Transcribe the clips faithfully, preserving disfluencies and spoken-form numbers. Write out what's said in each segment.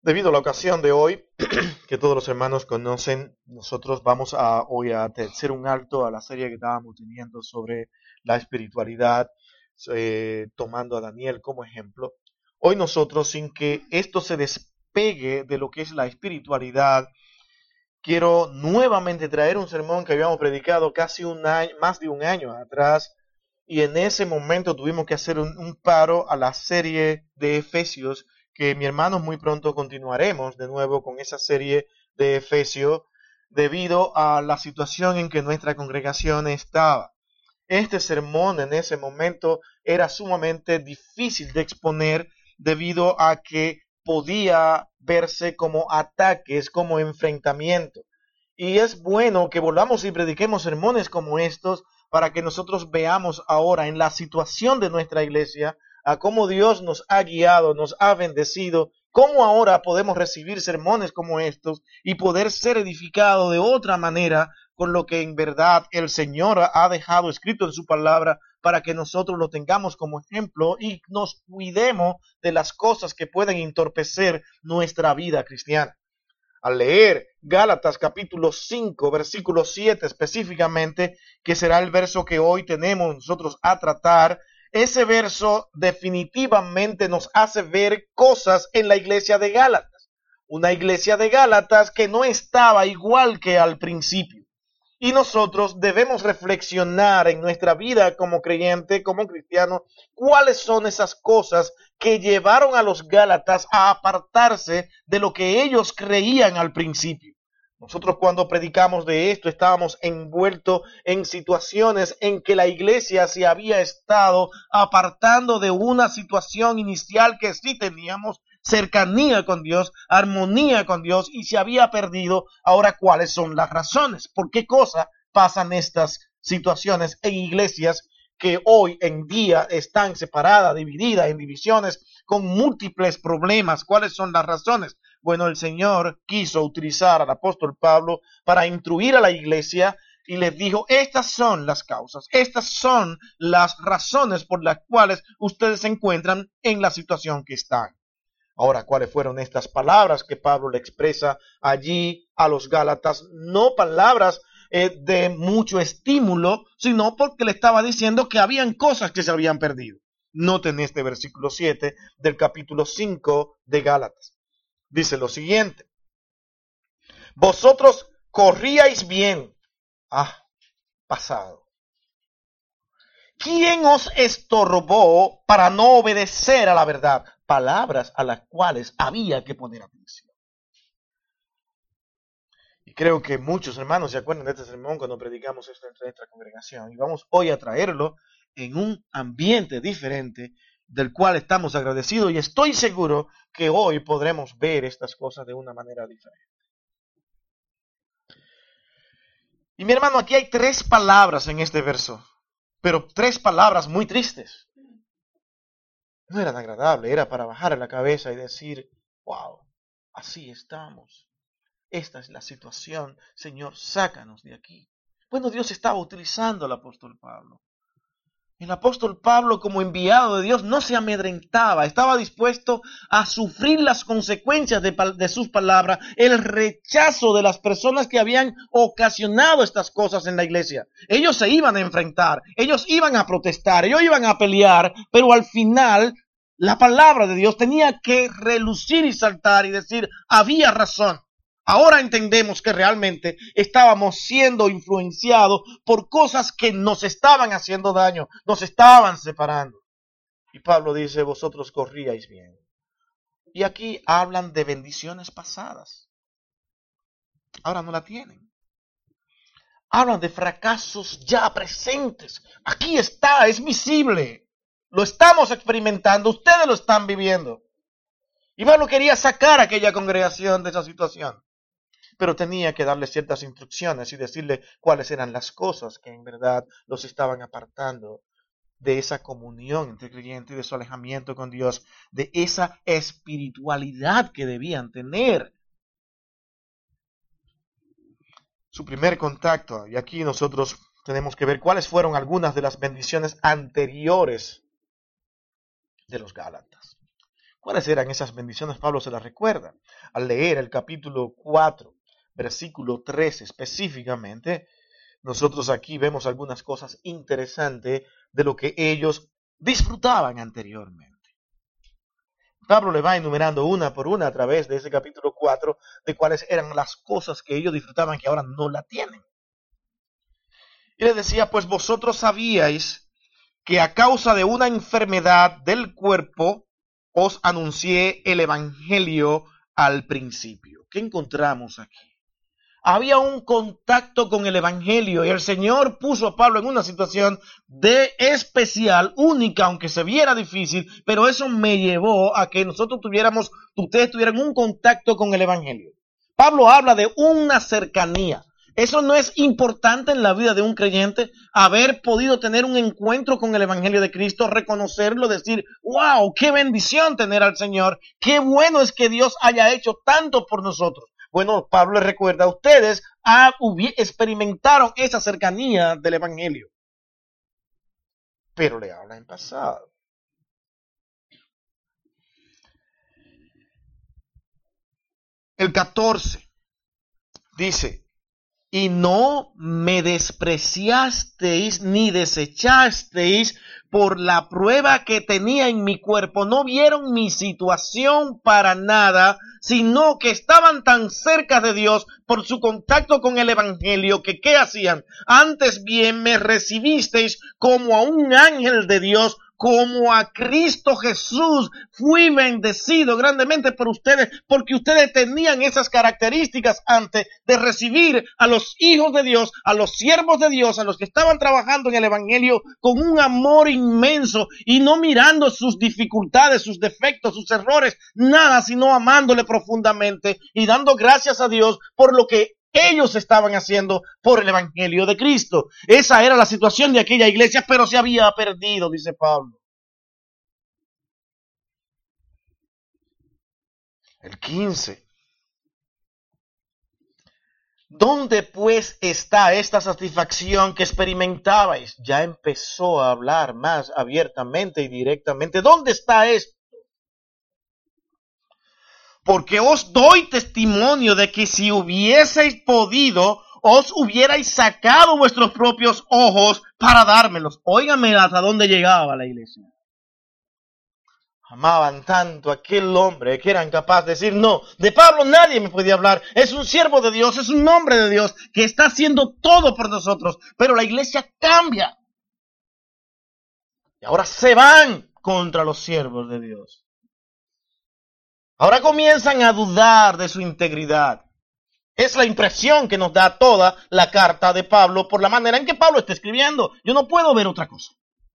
Debido a la ocasión de hoy, que todos los hermanos conocen, nosotros vamos a hoy a hacer un alto a la serie que estábamos teniendo sobre la espiritualidad, eh, tomando a Daniel como ejemplo. Hoy nosotros, sin que esto se despegue de lo que es la espiritualidad, quiero nuevamente traer un sermón que habíamos predicado casi un año, más de un año atrás, y en ese momento tuvimos que hacer un, un paro a la serie de Efesios, que mi hermano muy pronto continuaremos de nuevo con esa serie de Efesios, debido a la situación en que nuestra congregación estaba. Este sermón en ese momento era sumamente difícil de exponer debido a que podía verse como ataques, como enfrentamiento. Y es bueno que volvamos y prediquemos sermones como estos para que nosotros veamos ahora en la situación de nuestra iglesia a cómo Dios nos ha guiado, nos ha bendecido, cómo ahora podemos recibir sermones como estos y poder ser edificados de otra manera con lo que en verdad el Señor ha dejado escrito en su palabra para que nosotros lo tengamos como ejemplo y nos cuidemos de las cosas que pueden entorpecer nuestra vida cristiana. Al leer Gálatas capítulo cinco, versículo siete específicamente, que será el verso que hoy tenemos nosotros a tratar, ese verso definitivamente nos hace ver cosas en la iglesia de Gálatas. Una iglesia de Gálatas que no estaba igual que al principio. Y nosotros debemos reflexionar en nuestra vida como creyente, como cristiano, cuáles son esas cosas que llevaron a los Gálatas a apartarse de lo que ellos creían al principio. Nosotros cuando predicamos de esto estábamos envueltos en situaciones en que la iglesia se había estado apartando de una situación inicial que sí teníamos, cercanía con Dios, armonía con Dios, y se había perdido. Ahora, ¿cuáles son las razones? ¿Por qué cosa pasan estas situaciones en iglesias que hoy en día están separadas, divididas en divisiones, con múltiples problemas? ¿Cuáles son las razones? Bueno, el Señor quiso utilizar al apóstol Pablo para instruir a la iglesia y les dijo, estas son las causas, estas son las razones por las cuales ustedes se encuentran en la situación que están. Ahora, ¿cuáles fueron estas palabras que Pablo le expresa allí a los Gálatas? No palabras eh, de mucho estímulo, sino porque le estaba diciendo que habían cosas que se habían perdido. Noten este versículo siete del capítulo cinco de Gálatas. Dice lo siguiente: vosotros corríais bien. Ah, pasado. ¿Quién os estorbó para no obedecer a la verdad? Palabras a las cuales había que poner atención. Y creo que muchos hermanos se acuerdan de este sermón cuando predicamos esto entre nuestra congregación. Y vamos hoy a traerlo en un ambiente diferente del cual estamos agradecidos. Y estoy seguro que hoy podremos ver estas cosas de una manera diferente. Y mi hermano, aquí hay tres palabras en este verso. Pero tres palabras muy tristes. No eran agradables, era para bajar la cabeza y decir, wow, así estamos. Esta es la situación, Señor, sácanos de aquí. Bueno, Dios estaba utilizando al apóstol Pablo. El apóstol Pablo, como enviado de Dios, no se amedrentaba, estaba dispuesto a sufrir las consecuencias de, de sus palabras, el rechazo de las personas que habían ocasionado estas cosas en la iglesia. Ellos se iban a enfrentar, ellos iban a protestar, ellos iban a pelear, pero al final la palabra de Dios tenía que relucir y saltar y decir, había razón. Ahora entendemos que realmente estábamos siendo influenciados por cosas que nos estaban haciendo daño, nos estaban separando. Y Pablo dice, vosotros corríais bien. Y aquí hablan de bendiciones pasadas. Ahora no la tienen. Hablan de fracasos ya presentes. Aquí está, es visible. Lo estamos experimentando, ustedes lo están viviendo. Y Pablo quería sacar a aquella congregación de esa situación. Pero tenía que darle ciertas instrucciones y decirle cuáles eran las cosas que en verdad los estaban apartando de esa comunión entre creyentes, de su alejamiento con Dios, de esa espiritualidad que debían tener. Su primer contacto, y aquí nosotros tenemos que ver cuáles fueron algunas de las bendiciones anteriores de los Gálatas. ¿Cuáles eran esas bendiciones? Pablo se las recuerda. Al leer el capítulo cuatro, versículo trece específicamente, nosotros aquí vemos algunas cosas interesantes de lo que ellos disfrutaban anteriormente. Pablo le va enumerando una por una a través de ese capítulo cuatro de cuáles eran las cosas que ellos disfrutaban que ahora no la tienen. Y les decía, pues vosotros sabíais que a causa de una enfermedad del cuerpo os anuncié el evangelio al principio. ¿Qué encontramos aquí? Había un contacto con el evangelio y el Señor puso a Pablo en una situación de especial, única, aunque se viera difícil, pero eso me llevó a que nosotros tuviéramos, ustedes tuvieran un contacto con el evangelio. Pablo habla de una cercanía. Eso no es importante en la vida de un creyente, haber podido tener un encuentro con el evangelio de Cristo, reconocerlo, decir, wow, qué bendición tener al Señor, qué bueno es que Dios haya hecho tanto por nosotros. Bueno, Pablo les recuerda a ustedes, a, experimentaron esa cercanía del evangelio, pero le habla en pasado. El catorce dice, y no me despreciasteis ni desechasteis por la prueba que tenía en mi cuerpo. No vieron mi situación para nada, sino que estaban tan cerca de Dios por su contacto con el evangelio que ¿qué hacían? Antes bien me recibisteis como a un ángel de Dios, como a Cristo Jesús. Fui bendecido grandemente por ustedes, porque ustedes tenían esas características antes de recibir a los hijos de Dios, a los siervos de Dios, a los que estaban trabajando en el evangelio con un amor inmenso y no mirando sus dificultades, sus defectos, sus errores, nada, sino amándole profundamente y dando gracias a Dios por lo que ellos estaban haciendo por el evangelio de Cristo. Esa era la situación de aquella iglesia, pero se había perdido, dice Pablo. El quince. ¿Dónde pues está esta satisfacción que experimentabais? Ya empezó a hablar más abiertamente y directamente. ¿Dónde está esto? Porque os doy testimonio de que si hubieseis podido, os hubierais sacado vuestros propios ojos para dármelos. Óigame hasta dónde llegaba la iglesia. Amaban tanto a aquel hombre que eran capaces de decir, no, de Pablo nadie me podía hablar. Es un siervo de Dios, es un hombre de Dios que está haciendo todo por nosotros. Pero la iglesia cambia. Y ahora se van contra los siervos de Dios. Ahora comienzan a dudar de su integridad. Es la impresión que nos da toda la carta de Pablo por la manera en que Pablo está escribiendo. Yo no puedo ver otra cosa.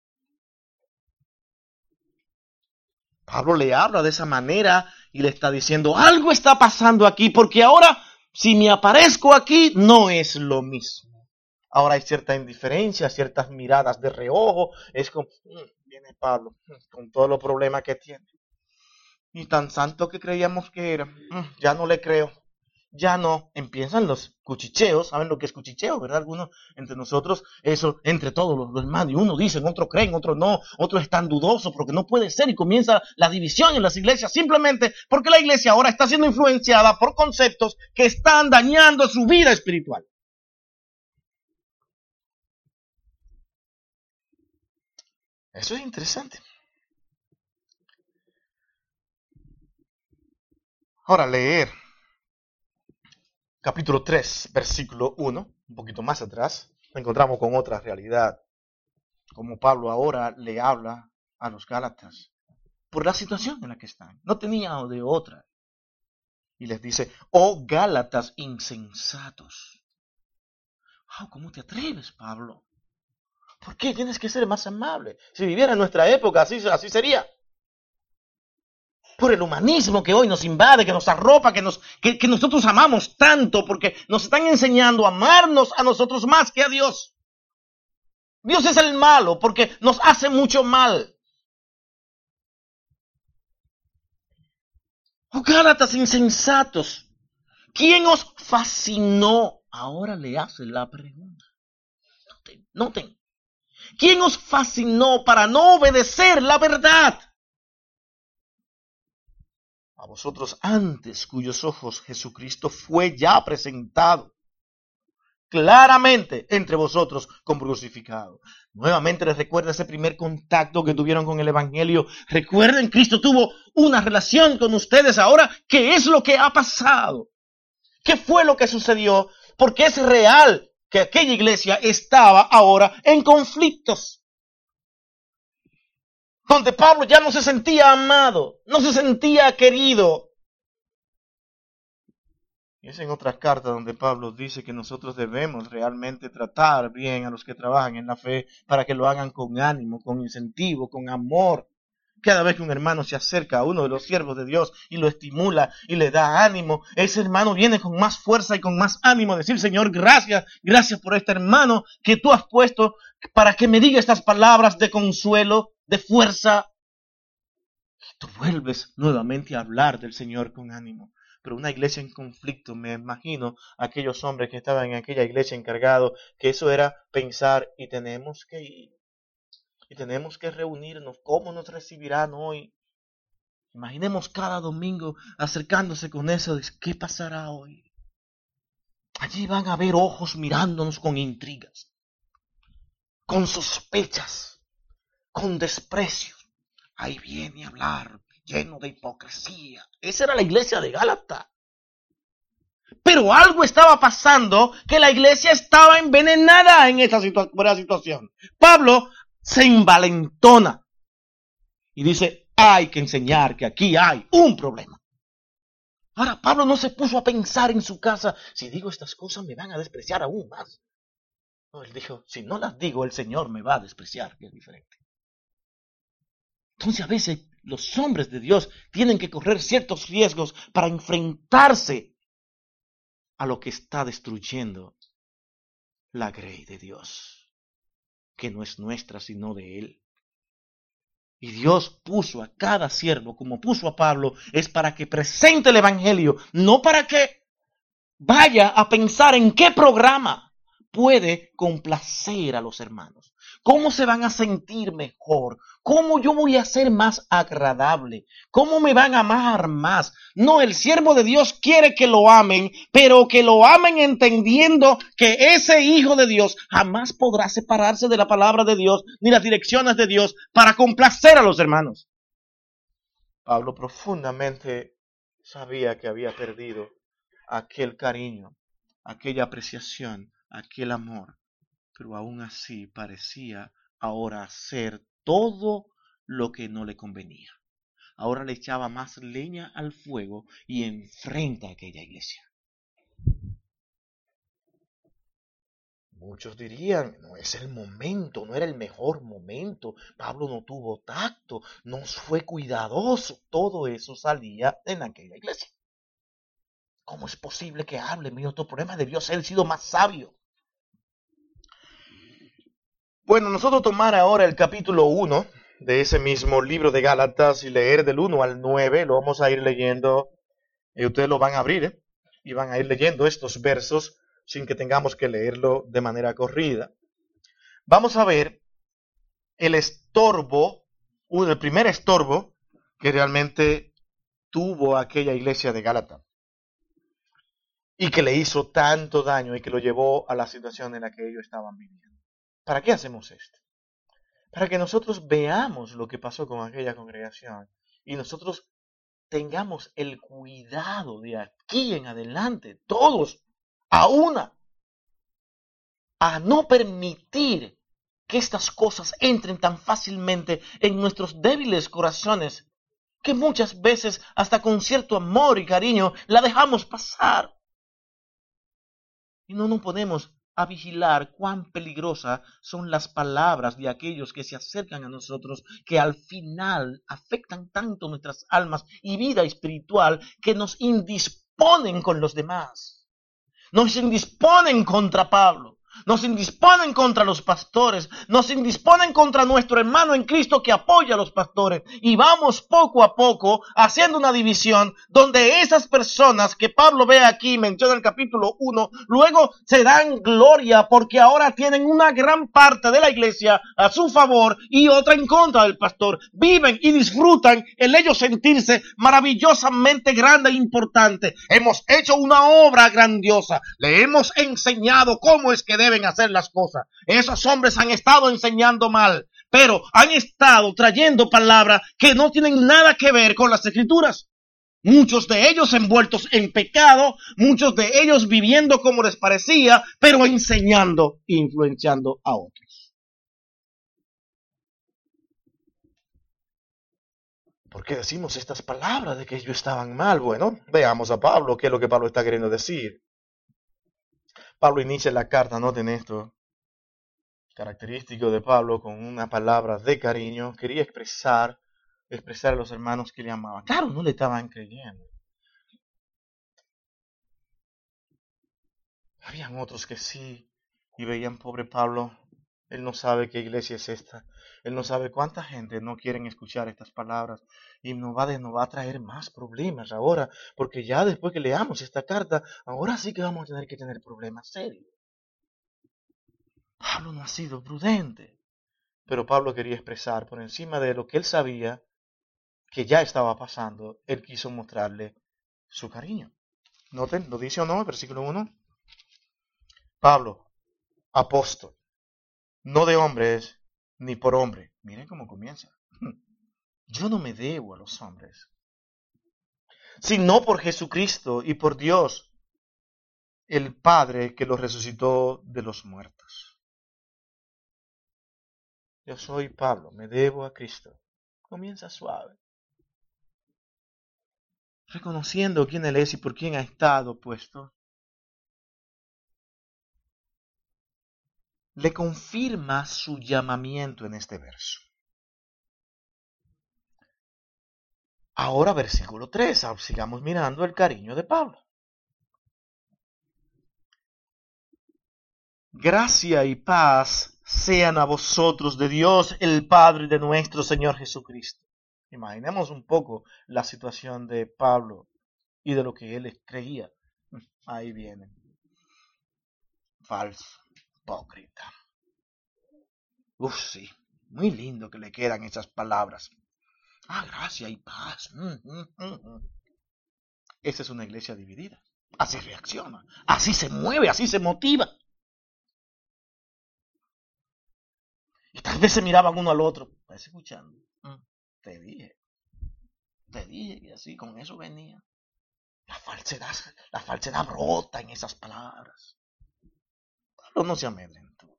Pablo le habla de esa manera y le está diciendo, algo está pasando aquí, porque ahora si me aparezco aquí no es lo mismo. Ahora hay cierta indiferencia, ciertas miradas de reojo. Es como, mmm, viene Pablo con todos los problemas que tiene. Y tan santo que creíamos que era, ya no le creo, ya no. Empiezan los cuchicheos, ¿saben lo que es cuchicheo, verdad? Algunos entre nosotros, eso, entre todos los, los hermanos, y uno dice, otros creen, otros no, otros están dudosos porque no puede ser, y comienza la división en las iglesias simplemente porque la iglesia ahora está siendo influenciada por conceptos que están dañando su vida espiritual. Eso es interesante. Ahora leer capítulo tres, versículo uno, un poquito más atrás, nos encontramos con otra realidad, como Pablo ahora le habla a los Gálatas por la situación en la que están, no tenía de otra, y les dice, oh Gálatas insensatos. Oh, ¿cómo te atreves, Pablo? ¿Por qué tienes que ser más amable? Si viviera en nuestra época, así, así sería. Por el humanismo que hoy nos invade, que nos arropa, que, nos, que, que nosotros amamos tanto, porque nos están enseñando a amarnos a nosotros más que a Dios. Dios es el malo, porque nos hace mucho mal. Oh, Gálatas insensatos, ¿quién os fascinó? Ahora le hace la pregunta. Noten, noten. ¿Quién os fascinó para no obedecer la verdad? a vosotros antes cuyos ojos Jesucristo fue ya presentado claramente entre vosotros como crucificado. Nuevamente les recuerda ese primer contacto que tuvieron con el Evangelio. Recuerden, Cristo tuvo una relación con ustedes. Ahora, ¿qué es lo que ha pasado? ¿Qué fue lo que sucedió? Porque es real que aquella iglesia estaba ahora en conflictos, donde Pablo ya no se sentía amado, no se sentía querido. Y es en otras cartas donde Pablo dice que nosotros debemos realmente tratar bien a los que trabajan en la fe para que lo hagan con ánimo, con incentivo, con amor. Cada vez que un hermano se acerca a uno de los siervos de Dios y lo estimula y le da ánimo, ese hermano viene con más fuerza y con más ánimo a decir: Señor, gracias, gracias por este hermano que tú has puesto para que me diga estas palabras de consuelo, de fuerza. Y tú vuelves nuevamente a hablar del Señor con ánimo. Pero una iglesia en conflicto, me imagino aquellos hombres que estaban en aquella iglesia encargados, que eso era pensar: y tenemos que ir, y tenemos que reunirnos, ¿cómo nos recibirán hoy? Imaginemos cada domingo acercándose con eso de ¿qué pasará hoy? Allí van a haber ojos mirándonos con intrigas, con sospechas, con desprecio. Ahí viene a hablar lleno de hipocresía. Esa era la iglesia de Gálatas. Pero algo estaba pasando, que la iglesia estaba envenenada en esa situa- por esa situación. Pablo se envalentona y dice: hay que enseñar que aquí hay un problema. Ahora, Pablo no se puso a pensar en su casa: si digo estas cosas me van a despreciar aún más. No, él dijo: si no las digo, el Señor me va a despreciar, que es diferente. Entonces, a veces los hombres de Dios tienen que correr ciertos riesgos para enfrentarse a lo que está destruyendo la grey de Dios, que no es nuestra sino de Él. Y Dios puso a cada siervo, como puso a Pablo, es para que presente el Evangelio, no para que vaya a pensar en qué programa puede complacer a los hermanos. ¿Cómo se van a sentir mejor? ¿Cómo yo voy a ser más agradable? ¿Cómo me van a amar más? No, el siervo de Dios quiere que lo amen, pero que lo amen entendiendo que ese hijo de Dios jamás podrá separarse de la palabra de Dios ni las direcciones de Dios para complacer a los hermanos. Pablo profundamente sabía que había perdido aquel cariño, aquella apreciación, aquel amor, pero aún así parecía ahora hacer todo lo que no le convenía. Ahora le echaba más leña al fuego y enfrenta a aquella iglesia. Muchos dirían: no es el momento, no era el mejor momento, Pablo no tuvo tacto, no fue cuidadoso. Todo eso salía en aquella iglesia. ¿Cómo es posible que hable? Mi otro problema debió haber sido más sabio. Bueno, nosotros tomar ahora el capítulo uno de ese mismo libro de Gálatas y leer del uno al nueve, lo vamos a ir leyendo, y ustedes lo van a abrir, ¿eh? Y van a ir leyendo estos versos sin que tengamos que leerlo de manera corrida. Vamos a ver el estorbo, el primer estorbo que realmente tuvo aquella iglesia de Gálatas y que le hizo tanto daño y que lo llevó a la situación en la que ellos estaban viviendo. ¿Para qué hacemos esto? Para que nosotros veamos lo que pasó con aquella congregación y nosotros tengamos el cuidado de aquí en adelante, todos, a una, a no permitir que estas cosas entren tan fácilmente en nuestros débiles corazones, que muchas veces hasta con cierto amor y cariño la dejamos pasar. Y no nos ponemos a vigilar cuán peligrosas son las palabras de aquellos que se acercan a nosotros, que al final afectan tanto nuestras almas y vida espiritual que nos indisponen con los demás, nos indisponen contra Pablo, nos indisponen contra los pastores, nos indisponen contra nuestro hermano en Cristo que apoya a los pastores. Y vamos poco a poco haciendo una división donde esas personas que Pablo ve aquí, menciona en el capítulo uno, luego se dan gloria porque ahora tienen una gran parte de la iglesia a su favor y otra en contra del pastor. Viven y disfrutan el ellos sentirse maravillosamente grande e importante. Hemos hecho una obra grandiosa. Le hemos enseñado cómo es que deben hacer las cosas. Esos hombres han estado enseñando mal, pero han estado trayendo palabras que no tienen nada que ver con las escrituras. Muchos de ellos envueltos en pecado, muchos de ellos viviendo como les parecía, pero enseñando e influenciando a otros. ¿Por qué decimos estas palabras de que ellos estaban mal? Bueno, veamos a Pablo, qué es lo que Pablo está queriendo decir. Pablo inicia la carta, noten esto, característico de Pablo, con una palabra de cariño. Quería expresar, expresar a los hermanos que le amaban. Claro, no le estaban creyendo. Habían otros que sí, y veían, pobre Pablo, él no sabe qué iglesia es esta. Él no sabe cuánta gente no quieren escuchar estas palabras. Y nos va, de, nos va a traer más problemas ahora, porque ya después que leamos esta carta, ahora sí que vamos a tener que tener problemas serios. Pablo no ha sido prudente, pero Pablo quería expresar por encima de lo que él sabía que ya estaba pasando, él quiso mostrarle su cariño. Noten, lo dice o no, el versículo uno. Pablo, apóstol, no de hombres ni por hombre. Miren cómo comienza. Yo no me debo a los hombres, sino por Jesucristo y por Dios, el Padre que los resucitó de los muertos. Yo soy Pablo, me debo a Cristo. Comienza suave, reconociendo quién Él es y por quién ha estado puesto. Le confirma su llamamiento en este verso. Ahora versículo tres, sigamos mirando el cariño de Pablo. Gracia y paz sean a vosotros de Dios el Padre de nuestro Señor Jesucristo. Imaginemos un poco la situación de Pablo y de lo que él creía. Ahí viene. Falso, hipócrita. Uf, sí, muy lindo que le quedan esas palabras. Ah, gracia y paz. Mm, mm, mm, mm. Esa es una iglesia dividida. Así reacciona, así se mueve, así se motiva. Y tal vez se miraban uno al otro. ¿Estás escuchando? Mm, te dije. Te dije que así, con eso venía. La falsedad, la falsedad brota en esas palabras. Pablo no se amedrentó.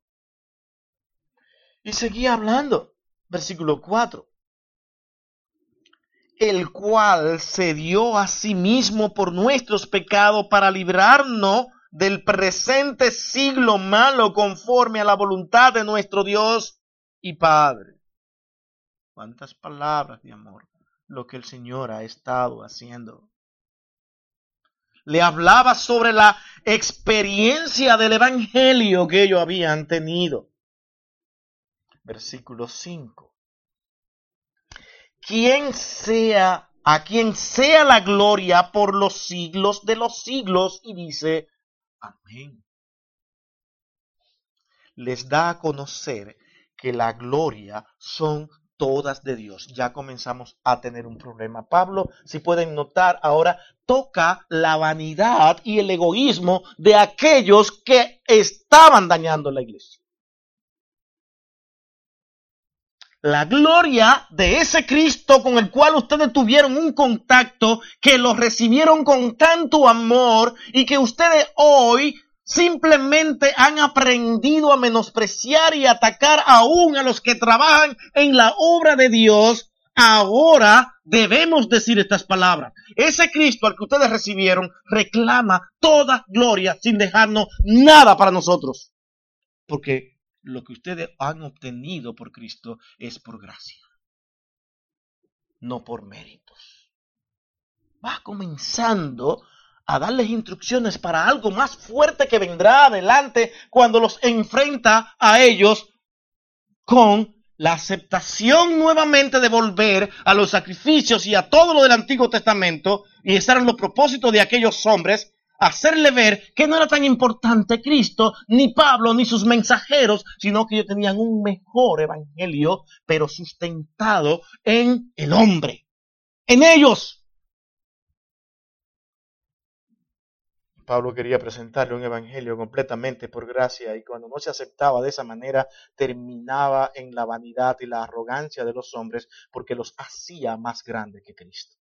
Y seguía hablando. Versículo cuatro. El cual se dio a sí mismo por nuestros pecados para librarnos del presente siglo malo conforme a la voluntad de nuestro Dios y Padre. Cuántas palabras de amor, lo que el Señor ha estado haciendo. Le hablaba sobre la experiencia del evangelio que ellos habían tenido. Versículo cinco. Quien sea, a quien sea la gloria por los siglos de los siglos, y dice, amén. Les da a conocer que la gloria son todas de Dios. Ya comenzamos a tener un problema. Pablo, si pueden notar, ahora toca la vanidad y el egoísmo de aquellos que estaban dañando la iglesia. La gloria de ese Cristo con el cual ustedes tuvieron un contacto, que los recibieron con tanto amor y que ustedes hoy simplemente han aprendido a menospreciar y atacar aún a los que trabajan en la obra de Dios. Ahora debemos decir estas palabras. Ese Cristo al que ustedes recibieron reclama toda gloria sin dejarnos nada para nosotros. Porque lo que ustedes han obtenido por Cristo es por gracia, no por méritos. Va comenzando a darles instrucciones para algo más fuerte que vendrá adelante cuando los enfrenta a ellos con la aceptación nuevamente de volver a los sacrificios y a todo lo del Antiguo Testamento, y estar en los propósitos de aquellos hombres, hacerle ver que no era tan importante Cristo, ni Pablo, ni sus mensajeros, sino que ellos tenían un mejor evangelio, pero sustentado en el hombre, en ellos. Pablo quería presentarle un evangelio completamente por gracia, y cuando no se aceptaba de esa manera, terminaba en la vanidad y la arrogancia de los hombres, porque los hacía más grandes que Cristo.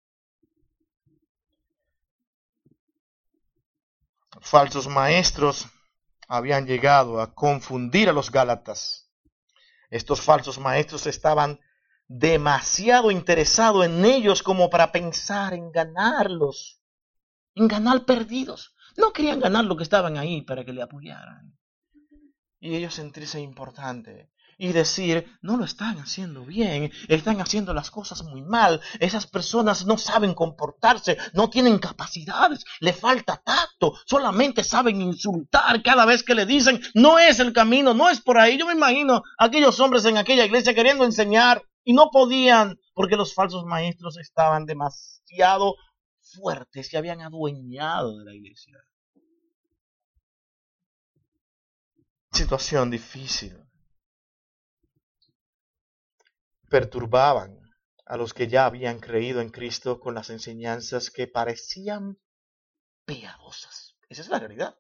Falsos maestros habían llegado a confundir a los gálatas. Estos falsos maestros estaban demasiado interesados en ellos como para pensar en ganarlos, en ganar perdidos. No querían ganar lo que estaban ahí para que le apoyaran. Y ellos sentirse importantes y decir, no lo están haciendo bien, están haciendo las cosas muy mal, esas personas no saben comportarse, no tienen capacidades, le falta tacto, solamente saben insultar cada vez que le dicen, no es el camino, no es por ahí. Yo me imagino a aquellos hombres en aquella iglesia queriendo enseñar y no podían, porque los falsos maestros estaban demasiado fuertes y habían adueñado de la iglesia. Situación difícil. Perturbaban a los que ya habían creído en Cristo con las enseñanzas que parecían piadosas. Esa es la realidad.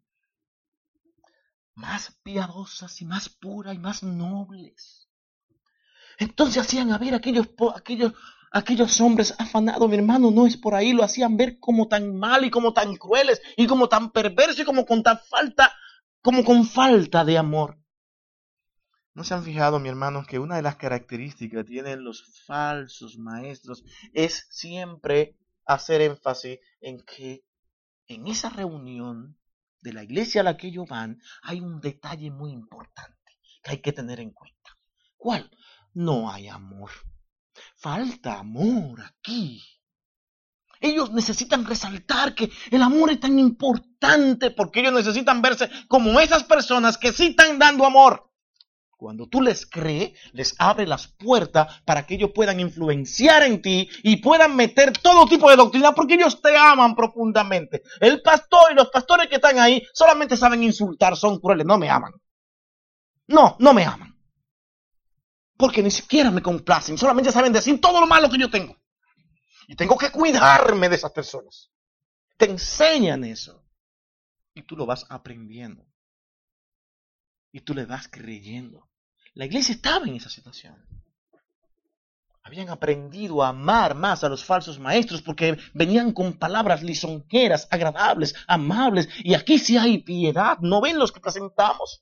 Más piadosas y más puras y más nobles. Entonces hacían a ver aquellos, aquellos, aquellos hombres afanados, mi hermano, no es por ahí, lo hacían ver como tan mal y como tan crueles y como tan perversos y como con tan falta, como con falta de amor. ¿No se han fijado, mi hermano, que una de las características que tienen los falsos maestros es siempre hacer énfasis en que en esa reunión de la iglesia a la que ellos van hay un detalle muy importante que hay que tener en cuenta? ¿Cuál? No hay amor. Falta amor aquí. Ellos necesitan resaltar que el amor es tan importante porque ellos necesitan verse como esas personas que sí están dando amor. Cuando tú les crees, les abre las puertas para que ellos puedan influenciar en ti y puedan meter todo tipo de doctrina porque ellos te aman profundamente. El pastor y los pastores que están ahí solamente saben insultar, son crueles, no me aman. No, no me aman. Porque ni siquiera me complacen, solamente saben decir todo lo malo que yo tengo. Y tengo que cuidarme de esas personas. Te enseñan eso. Y tú lo vas aprendiendo. Y tú le vas creyendo. La iglesia estaba en esa situación. Habían aprendido a amar más a los falsos maestros porque venían con palabras lisonjeras, agradables, amables. Y aquí sí hay piedad. ¿No ven los que presentamos?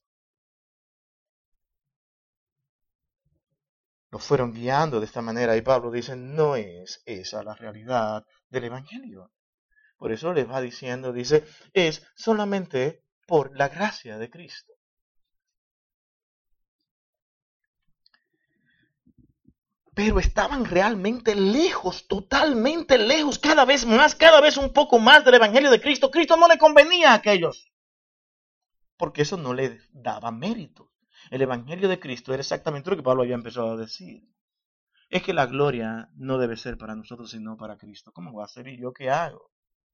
Los fueron guiando de esta manera. Y Pablo dice, no es esa la realidad del evangelio. Por eso les va diciendo, dice, es solamente por la gracia de Cristo. Pero estaban realmente lejos, totalmente lejos, cada vez más, cada vez un poco más del evangelio de Cristo. Cristo no le convenía a aquellos, porque eso no le daba mérito. El evangelio de Cristo era exactamente lo que Pablo había empezado a decir. Es que la gloria no debe ser para nosotros, sino para Cristo. ¿Cómo va a ser? ¿Y yo qué hago?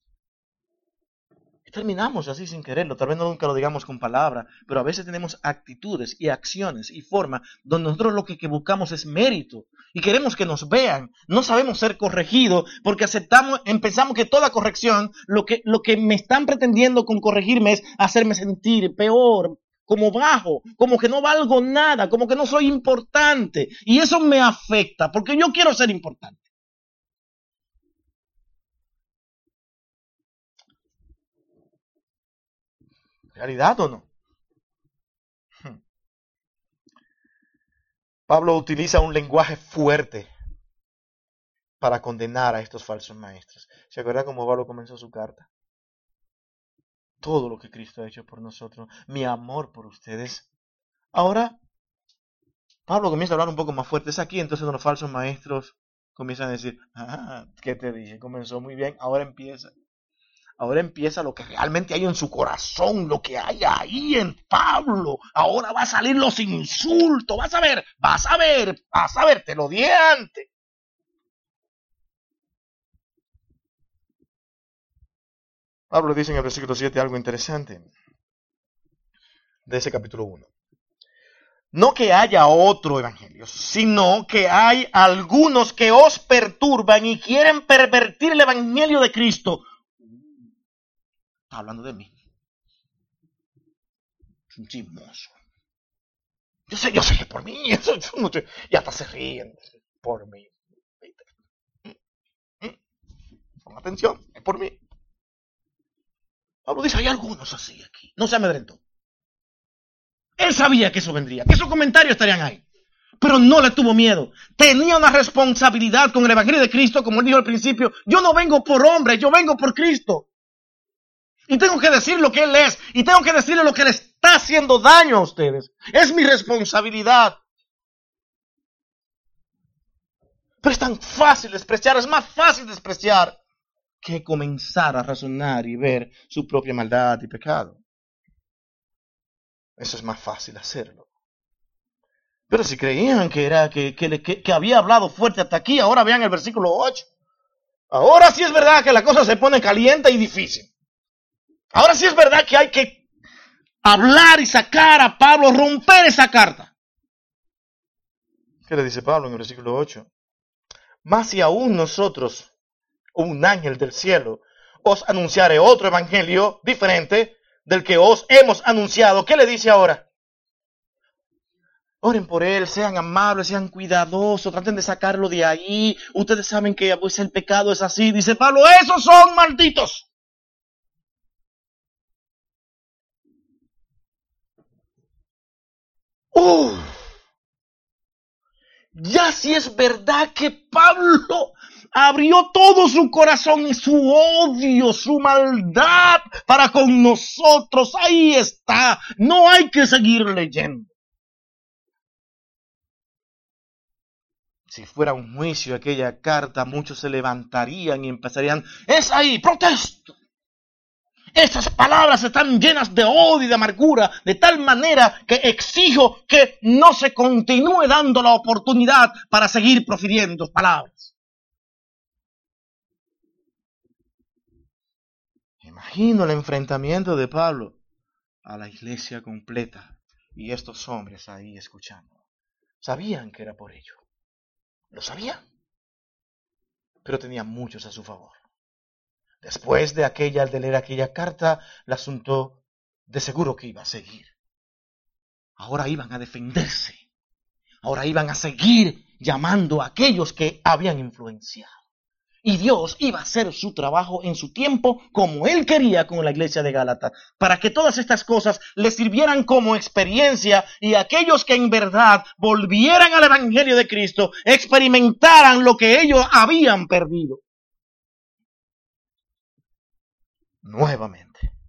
Terminamos así sin quererlo, tal vez no nunca lo digamos con palabras, pero a veces tenemos actitudes y acciones y formas donde nosotros lo que, que buscamos es mérito y queremos que nos vean. No sabemos ser corregidos porque aceptamos, pensamos que toda corrección, lo que, lo que me están pretendiendo con corregirme es hacerme sentir peor, como bajo, como que no valgo nada, como que no soy importante. Y eso me afecta porque yo quiero ser importante. ¿Realidad o no? Pablo utiliza un lenguaje fuerte para condenar a estos falsos maestros. ¿Se acuerdan cómo Pablo comenzó su carta? Todo lo que Cristo ha hecho por nosotros, mi amor por ustedes. Ahora, Pablo comienza a hablar un poco más fuerte. Es aquí entonces los falsos maestros comienzan a decir, ah, ¿qué te dije? Comenzó muy bien, ahora empieza. Ahora empieza lo que realmente hay en su corazón, lo que hay ahí en Pablo. Ahora va a salir los insultos. Vas a ver, vas a ver, vas a ver, te lo dije antes. Pablo dice en el versículo siete algo interesante de ese capítulo uno. No que haya otro evangelio, sino que hay algunos que os perturban y quieren pervertir el evangelio de Cristo. Está hablando de mí. Es un chismoso. Yo sé, yo sé que por mí, eso, eso no te, y hasta se ríen por mí. Pon atención, es por mí. Pablo dice, hay algunos así aquí. No se amedrentó. Él sabía que eso vendría, que esos comentarios estarían ahí. Pero no le tuvo miedo. Tenía una responsabilidad con el evangelio de Cristo, como él dijo al principio. Yo no vengo por hombre, yo vengo por Cristo. Y tengo que decir lo que él es. Y tengo que decirle lo que le está haciendo daño a ustedes. Es mi responsabilidad. Pero es tan fácil despreciar, es más fácil despreciar que comenzar a razonar y ver su propia maldad y pecado. Eso es más fácil hacerlo. Pero si creían que, era, que, que, que, que había hablado fuerte hasta aquí, ahora vean el versículo ocho. Ahora sí es verdad que la cosa se pone caliente y difícil. Ahora sí es verdad que hay que hablar y sacar a Pablo, romper esa carta. ¿Qué le dice Pablo en el versículo ocho? Mas si aún nosotros, un ángel del cielo, os anunciare otro evangelio diferente del que os hemos anunciado, ¿qué le dice ahora? Oren por él, sean amables, sean cuidadosos, traten de sacarlo de ahí. Ustedes saben que pues, el pecado es así. Dice Pablo, esos son malditos. Uh, ya si es verdad que Pablo abrió todo su corazón y su odio, su maldad para con nosotros. Ahí está. No hay que seguir leyendo. Si fuera un juicio aquella carta, muchos se levantarían y empezarían, es ahí, protesto. Esas palabras están llenas de odio y de amargura, de tal manera que exijo que no se continúe dando la oportunidad para seguir profiriendo palabras. Imagino el enfrentamiento de Pablo a la iglesia completa y estos hombres ahí escuchando. Sabían que era por ello. Lo sabían, pero tenían muchos a su favor. Después de aquella, de leer aquella carta, el asunto de seguro que iba a seguir. Ahora iban a defenderse. Ahora iban a seguir llamando a aquellos que habían influenciado. Y Dios iba a hacer su trabajo en su tiempo como Él quería con la iglesia de Gálatas, para que todas estas cosas les sirvieran como experiencia y aquellos que en verdad volvieran al Evangelio de Cristo experimentaran lo que ellos habían perdido. Nuevamente.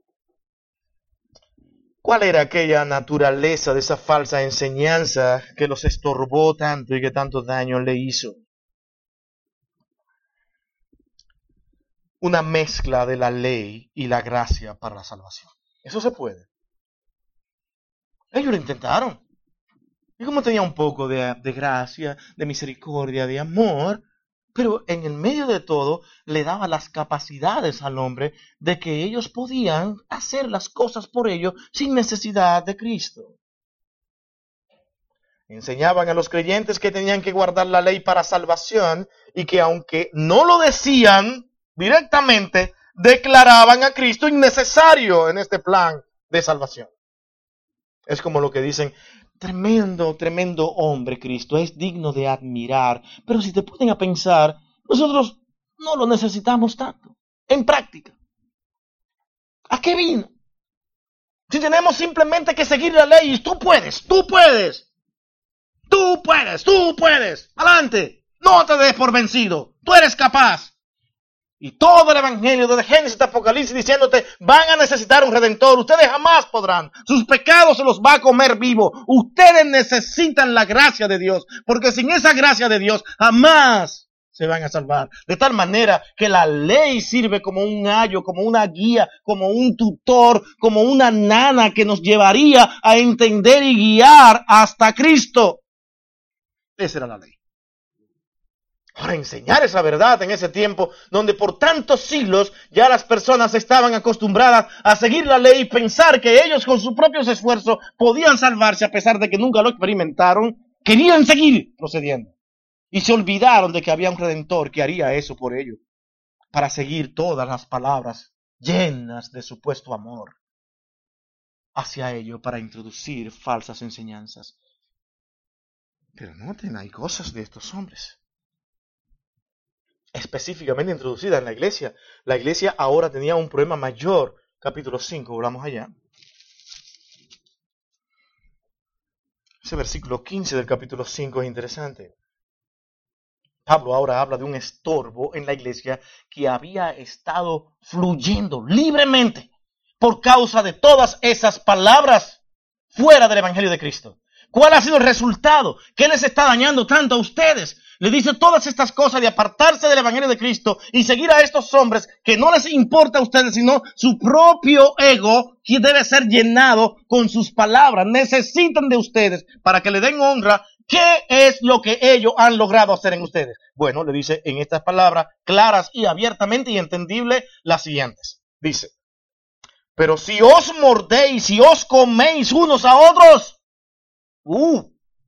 ¿Cuál era aquella naturaleza de esa falsa enseñanza que los estorbó tanto y que tanto daño le hizo? Una mezcla de la ley y la gracia para la salvación. Eso se puede. Ellos lo intentaron. Y como tenía un poco de, de gracia, de misericordia, de amor, pero en el medio de todo le daba las capacidades al hombre de que ellos podían hacer las cosas por ellos sin necesidad de Cristo. Enseñaban a los creyentes que tenían que guardar la ley para salvación y que aunque no lo decían directamente, declaraban a Cristo innecesario en este plan de salvación. Es como lo que dicen, tremendo, tremendo hombre Cristo, es digno de admirar, pero si te ponen a pensar, nosotros no lo necesitamos tanto, en práctica. ¿A qué vino? Si tenemos simplemente que seguir la ley, y tú puedes, tú puedes, tú puedes, tú puedes, adelante, no te des por vencido, tú eres capaz. Y todo el evangelio desde Génesis hasta Apocalipsis diciéndote, van a necesitar un redentor, ustedes jamás podrán, sus pecados se los va a comer vivo, ustedes necesitan la gracia de Dios, porque sin esa gracia de Dios jamás se van a salvar. De tal manera que la ley sirve como un ayo, como una guía, como un tutor, como una nana que nos llevaría a entender y guiar hasta Cristo. Esa era la ley. Ahora, enseñar esa verdad en ese tiempo, donde por tantos siglos ya las personas estaban acostumbradas a seguir la ley y pensar que ellos con sus propios esfuerzos podían salvarse a pesar de que nunca lo experimentaron, querían seguir procediendo. Y se olvidaron de que había un Redentor que haría eso por ellos, para seguir todas las palabras llenas de supuesto amor hacia ellos para introducir falsas enseñanzas. Pero noten, hay cosas de estos hombres específicamente introducida en la iglesia. La iglesia ahora tenía un problema mayor. Capítulo cinco, volvamos allá. Ese versículo quince del capítulo cinco es interesante. Pablo ahora habla de un estorbo en la iglesia que había estado fluyendo libremente por causa de todas esas palabras fuera del Evangelio de Cristo. ¿Cuál ha sido el resultado? ¿Qué les está dañando tanto a ustedes? Le dice todas estas cosas de apartarse del Evangelio de Cristo y seguir a estos hombres que no les importa a ustedes, sino su propio ego, que debe ser llenado con sus palabras. Necesitan de ustedes para que le den honra. ¿Qué es lo que ellos han logrado hacer en ustedes? Bueno, le dice en estas palabras claras y abiertamente y entendibles las siguientes. Dice, pero si os mordéis y os coméis unos a otros, uh,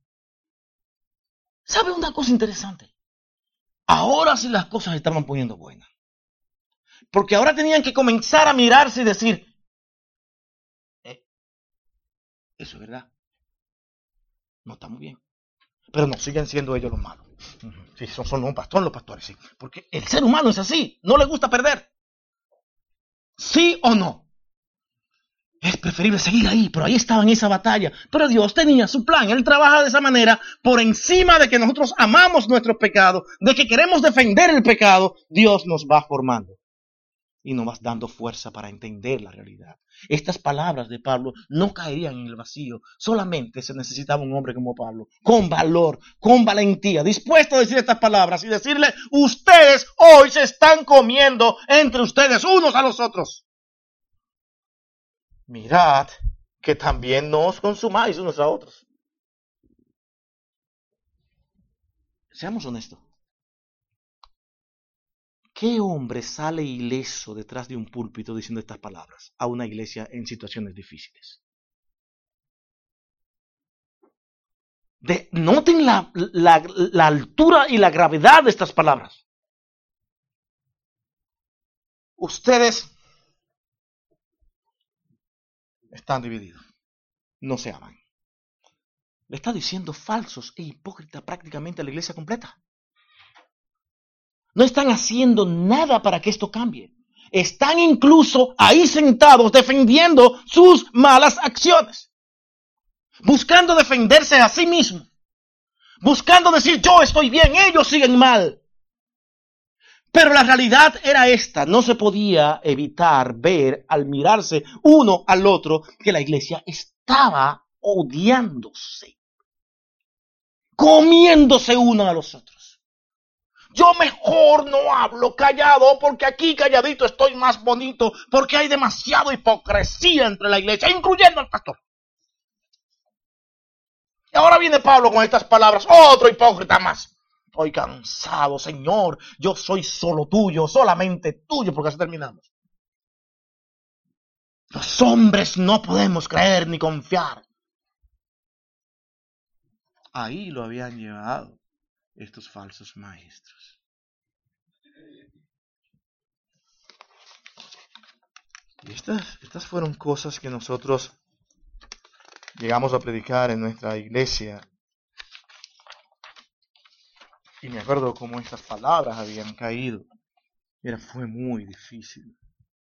¿sabe una cosa interesante? Ahora sí las cosas estaban poniendo buenas. Porque ahora tenían que comenzar a mirarse y decir, eh, eso es verdad. No está muy bien. Pero no, siguen siendo ellos los malos. Sí, son, son los pastores, los pastores, sí. Porque el ser humano es así, no le gusta perder. ¿Sí o no? Es preferible seguir ahí, pero ahí estaba en esa batalla. Pero Dios tenía su plan. Él trabaja de esa manera por encima de que nosotros amamos nuestros pecados, de que queremos defender el pecado. Dios nos va formando y nos va dando fuerza para entender la realidad. Estas palabras de Pablo no caerían en el vacío. Solamente se necesitaba un hombre como Pablo, con valor, con valentía, dispuesto a decir estas palabras y decirle, ustedes hoy se están comiendo entre ustedes unos a los otros. Mirad que también no os consumáis unos a otros. Seamos honestos. ¿Qué hombre sale ileso detrás de un púlpito diciendo estas palabras a una iglesia en situaciones difíciles? De, noten la, la, la altura y la gravedad de estas palabras. Ustedes están divididos. No se aman. Le está diciendo falsos e hipócritas prácticamente a la iglesia completa. No están haciendo nada para que esto cambie. Están incluso ahí sentados defendiendo sus malas acciones. Buscando defenderse a sí mismos. Buscando decir yo estoy bien, ellos siguen mal. Pero la realidad era esta. No se podía evitar ver al mirarse uno al otro que la iglesia estaba odiándose. Comiéndose uno a los otros. Yo mejor no hablo callado porque aquí calladito estoy más bonito porque hay demasiada hipocresía entre la iglesia, incluyendo al pastor. Y ahora viene Pablo con estas palabras, otro hipócrita más. Estoy cansado, Señor, yo soy solo tuyo, solamente tuyo, porque así terminamos. Los hombres no podemos creer ni confiar. Ahí lo habían llevado estos falsos maestros. Y estas, estas fueron cosas que nosotros llegamos a predicar en nuestra iglesia. Y me acuerdo cómo estas palabras habían caído. Era, fue muy difícil.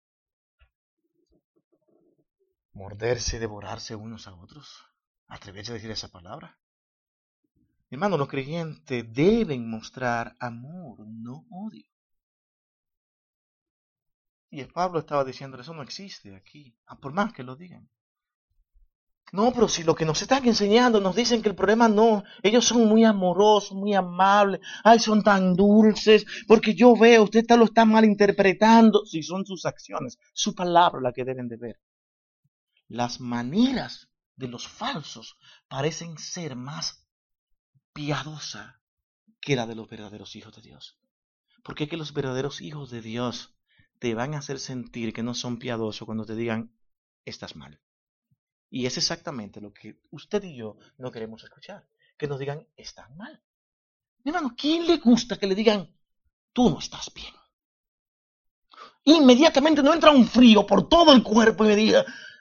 Morderse, devorarse unos a otros. Atreverse a decir esa palabra. Hermano, los creyentes deben mostrar amor, no odio. Y el Pablo estaba diciendo, eso no existe aquí, por más que lo digan. No, pero si lo que nos están enseñando nos dicen que el problema no, ellos son muy amorosos, muy amables, ay, son tan dulces, porque yo veo, usted lo está malinterpretando, si son sus acciones, su palabra la que deben de ver. Las maneras de los falsos parecen ser más piadosas que la de los verdaderos hijos de Dios. Porque es que los verdaderos hijos de Dios te van a hacer sentir que no son piadosos cuando te digan, estás mal. Y es exactamente lo que usted y yo no queremos escuchar. Que nos digan, están mal. Mi hermano, ¿quién le gusta que le digan, tú no estás bien? Inmediatamente no entra un frío por todo el cuerpo y me diga,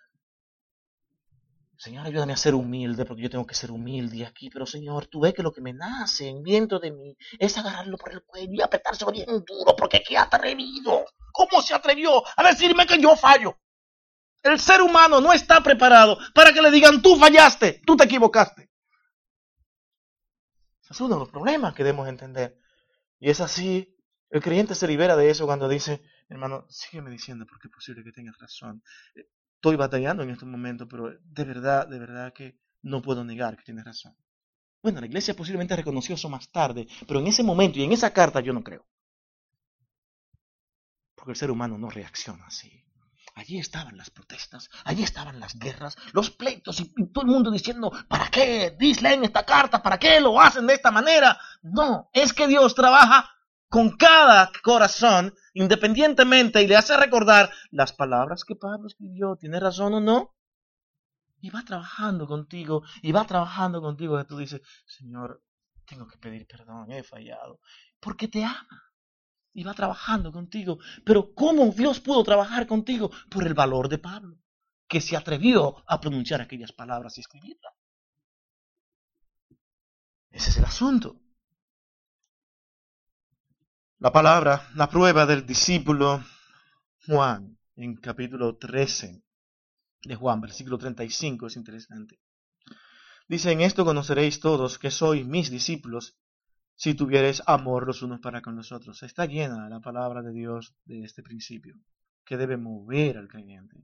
Señor, ayúdame a ser humilde, porque yo tengo que ser humilde aquí. Pero Señor, tú ves que lo que me nace dentro de mí es agarrarlo por el cuello y apretárselo bien duro, porque qué atrevido. ¿Cómo se atrevió a decirme que yo fallo? El ser humano no está preparado para que le digan, tú fallaste, tú te equivocaste. Ese es uno de los problemas que debemos entender. Y es así, el creyente se libera de eso cuando dice, hermano, sígueme diciendo porque es posible que tengas razón. Estoy batallando en este momento, pero de verdad, de verdad que no puedo negar que tienes razón. Bueno, la iglesia posiblemente reconoció eso más tarde, pero en ese momento y en esa carta yo no creo. Porque el ser humano no reacciona así. Allí estaban las protestas, allí estaban las guerras, los pleitos y, y todo el mundo diciendo, ¿para qué leen esta carta? ¿Para qué lo hacen de esta manera? No, es que Dios trabaja con cada corazón independientemente y le hace recordar las palabras que Pablo escribió, ¿tiene razón o no? Y va trabajando contigo, y va trabajando contigo, que tú dices, Señor, tengo que pedir perdón, he fallado, porque te ama. Y va trabajando contigo. Pero ¿cómo Dios pudo trabajar contigo? Por el valor de Pablo, que se atrevió a pronunciar aquellas palabras y escribirlas. Ese es el asunto. La palabra, la prueba del discípulo Juan, en capítulo trece de Juan, versículo treinta y cinco, es interesante. Dice, en esto conoceréis todos que sois mis discípulos, si tuvieres amor los unos para con los otros. Está llena la palabra de Dios de este principio, que debe mover al creyente.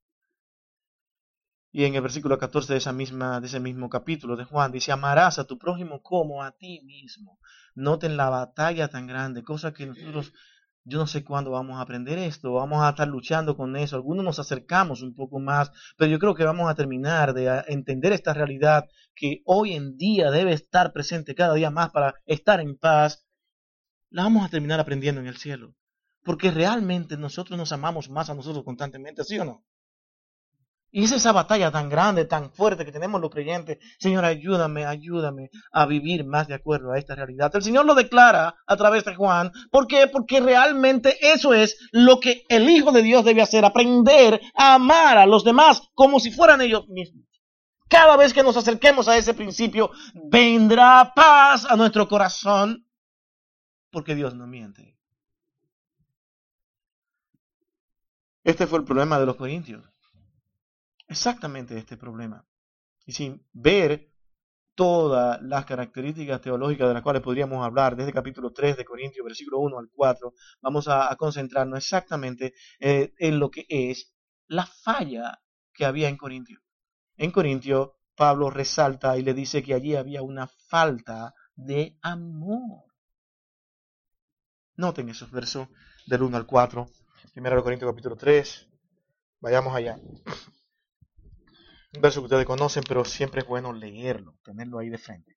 Y en el versículo catorce de, esa misma, de ese mismo capítulo de Juan, dice, amarás a tu prójimo como a ti mismo. Noten la batalla tan grande, cosa que nosotros, yo no sé cuándo vamos a aprender esto, vamos a estar luchando con eso. Algunos nos acercamos un poco más, pero yo creo que vamos a terminar de entender esta realidad que hoy en día debe estar presente cada día más para estar en paz. La vamos a terminar aprendiendo en el cielo, porque realmente nosotros nos amamos más a nosotros constantemente, ¿sí o no? Y es esa batalla tan grande, tan fuerte que tenemos los creyentes. Señor, ayúdame, ayúdame a vivir más de acuerdo a esta realidad. El Señor lo declara a través de Juan. ¿Por qué? Porque realmente eso es lo que el Hijo de Dios debe hacer. Aprender a amar a los demás como si fueran ellos mismos. Cada vez que nos acerquemos a ese principio, vendrá paz a nuestro corazón. Porque Dios no miente. Este fue el problema de los corintios. Exactamente este problema. Y sin ver todas las características teológicas de las cuales podríamos hablar desde el capítulo tres de Corintios, versículo uno al cuatro, vamos a, a concentrarnos exactamente eh, en lo que es la falla que había en Corintio. En Corintio, Pablo resalta y le dice que allí había una falta de amor. Noten esos versos del uno al cuatro. Primero de Corintios capítulo tres. Vayamos allá. Un verso que ustedes conocen, pero siempre es bueno leerlo, tenerlo ahí de frente.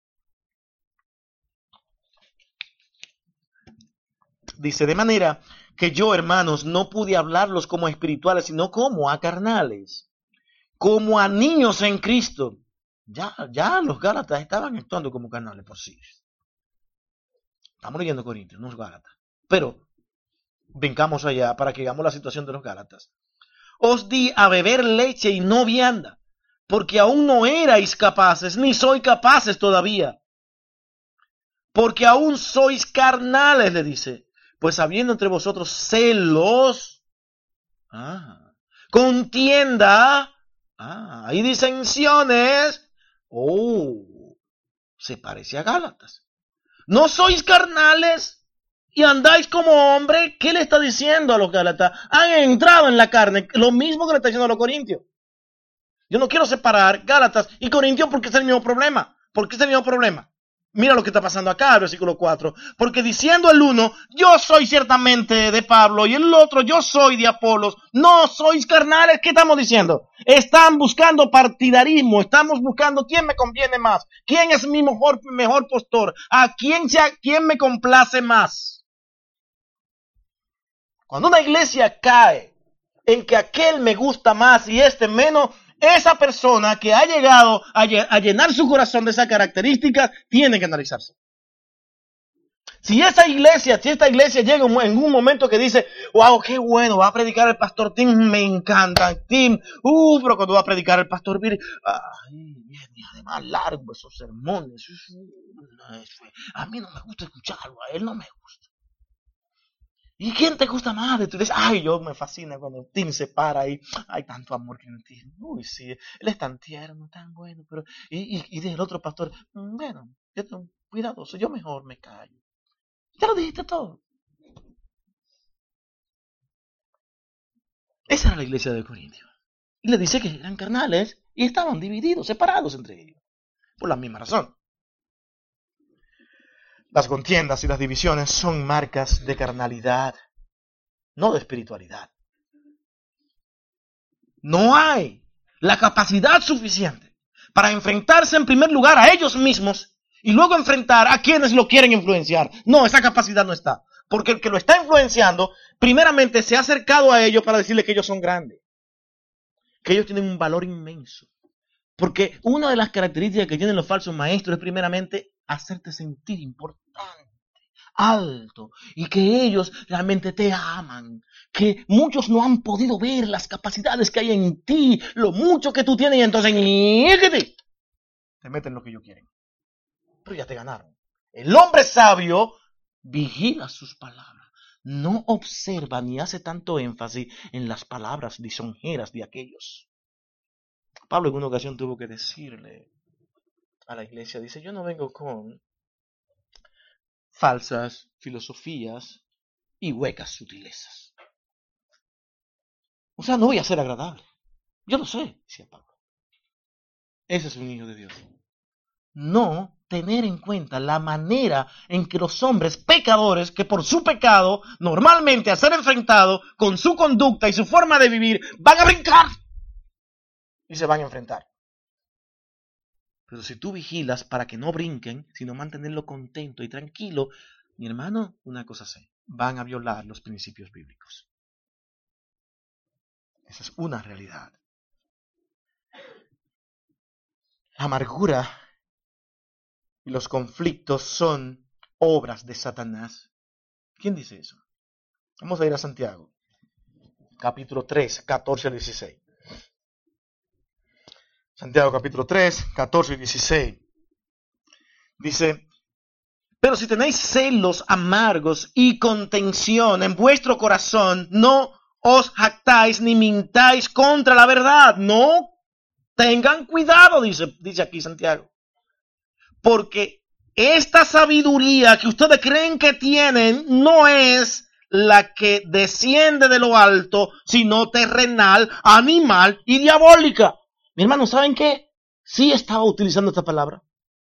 Dice, de manera que yo, hermanos, no pude hablarlos como a espirituales, sino como a carnales, como a niños en Cristo. Ya, ya los Gálatas estaban actuando como carnales por sí. Estamos leyendo Corintios, no los Gálatas. Pero, vengamos allá para que veamos la situación de los Gálatas. Os di a beber leche y no vianda, porque aún no erais capaces, ni sois capaces todavía. Porque aún sois carnales, le dice. Pues habiendo entre vosotros celos, ah, contienda, ah, y disensiones, oh, se parece a Gálatas. ¿No sois carnales y andáis como hombre? ¿Qué le está diciendo a los Gálatas? Han entrado en la carne, lo mismo que le está diciendo a los corintios. Yo no quiero separar Gálatas y Corintios porque es el mismo problema. ¿Por qué es el mismo problema? Mira lo que está pasando acá, el versículo cuatro. Porque diciendo el uno, yo soy ciertamente de Pablo, y el otro, yo soy de Apolos. No sois carnales. ¿Qué estamos diciendo? Están buscando partidarismo. Estamos buscando quién me conviene más. ¿Quién es mi mejor, mejor postor? ¿A quién, sea, quién me complace más? Cuando una iglesia cae en que aquel me gusta más y este menos, esa persona que ha llegado a, a llenar su corazón de esas características tiene que analizarse. Si esa iglesia, si esta iglesia llega en un momento que dice, wow, qué bueno, va a predicar el pastor Tim, me encanta, Tim, uh, pero cuando va a predicar el pastor Billy, ay, bien, y además largo esos sermones, a mí no me gusta escucharlo, a él no me gusta. ¿Y quién te gusta más de tu? Ay, yo me fascina cuando Tim se para ahí. Hay tanto amor que en Tim. Uy, sí, él es tan tierno, tan bueno. Pero y, y, y del otro pastor, bueno, yo tengo cuidadoso, yo mejor me callo. Ya lo dijiste todo. Esa era la iglesia de Corintios. Y le dice que eran carnales y estaban divididos, separados entre ellos. Por la misma razón. Las contiendas y las divisiones son marcas de carnalidad, no de espiritualidad. No hay la capacidad suficiente para enfrentarse en primer lugar a ellos mismos y luego enfrentar a quienes lo quieren influenciar. No, esa capacidad no está. Porque el que lo está influenciando, primeramente se ha acercado a ellos para decirle que ellos son grandes, que ellos tienen un valor inmenso. Porque una de las características que tienen los falsos maestros es primeramente hacerte sentir importante, alto, y que ellos realmente te aman, que muchos no han podido ver las capacidades que hay en ti, lo mucho que tú tienes, y entonces te meten lo que ellos quieren. Pero ya te ganaron. El hombre sabio vigila sus palabras, no observa ni hace tanto énfasis en las palabras lisonjeras de aquellos. Pablo en una ocasión tuvo que decirle a la iglesia, dice, yo no vengo con falsas filosofías y huecas sutilezas. O sea, no voy a ser agradable. Yo lo sé, decía Pablo. Ese es un hijo de Dios. No tener en cuenta la manera en que los hombres pecadores, que por su pecado, normalmente al ser enfrentados con su conducta y su forma de vivir, van a brincar y se van a enfrentar. Pero si tú vigilas para que no brinquen, sino mantenerlo contento y tranquilo, mi hermano, una cosa sé, van a violar los principios bíblicos. Esa es una realidad. La amargura y los conflictos son obras de Satanás. ¿Quién dice eso? Vamos a ir a Santiago, capítulo tres, catorce al dieciséis. Santiago capítulo tres, catorce y dieciséis. Dice, pero si tenéis celos amargos y contención en vuestro corazón, no os jactáis ni mintáis contra la verdad. No, tengan cuidado, dice, dice aquí Santiago. Porque esta sabiduría que ustedes creen que tienen no es la que desciende de lo alto, sino terrenal, animal y diabólica. Mi hermano, ¿saben qué? Sí estaba utilizando esta palabra.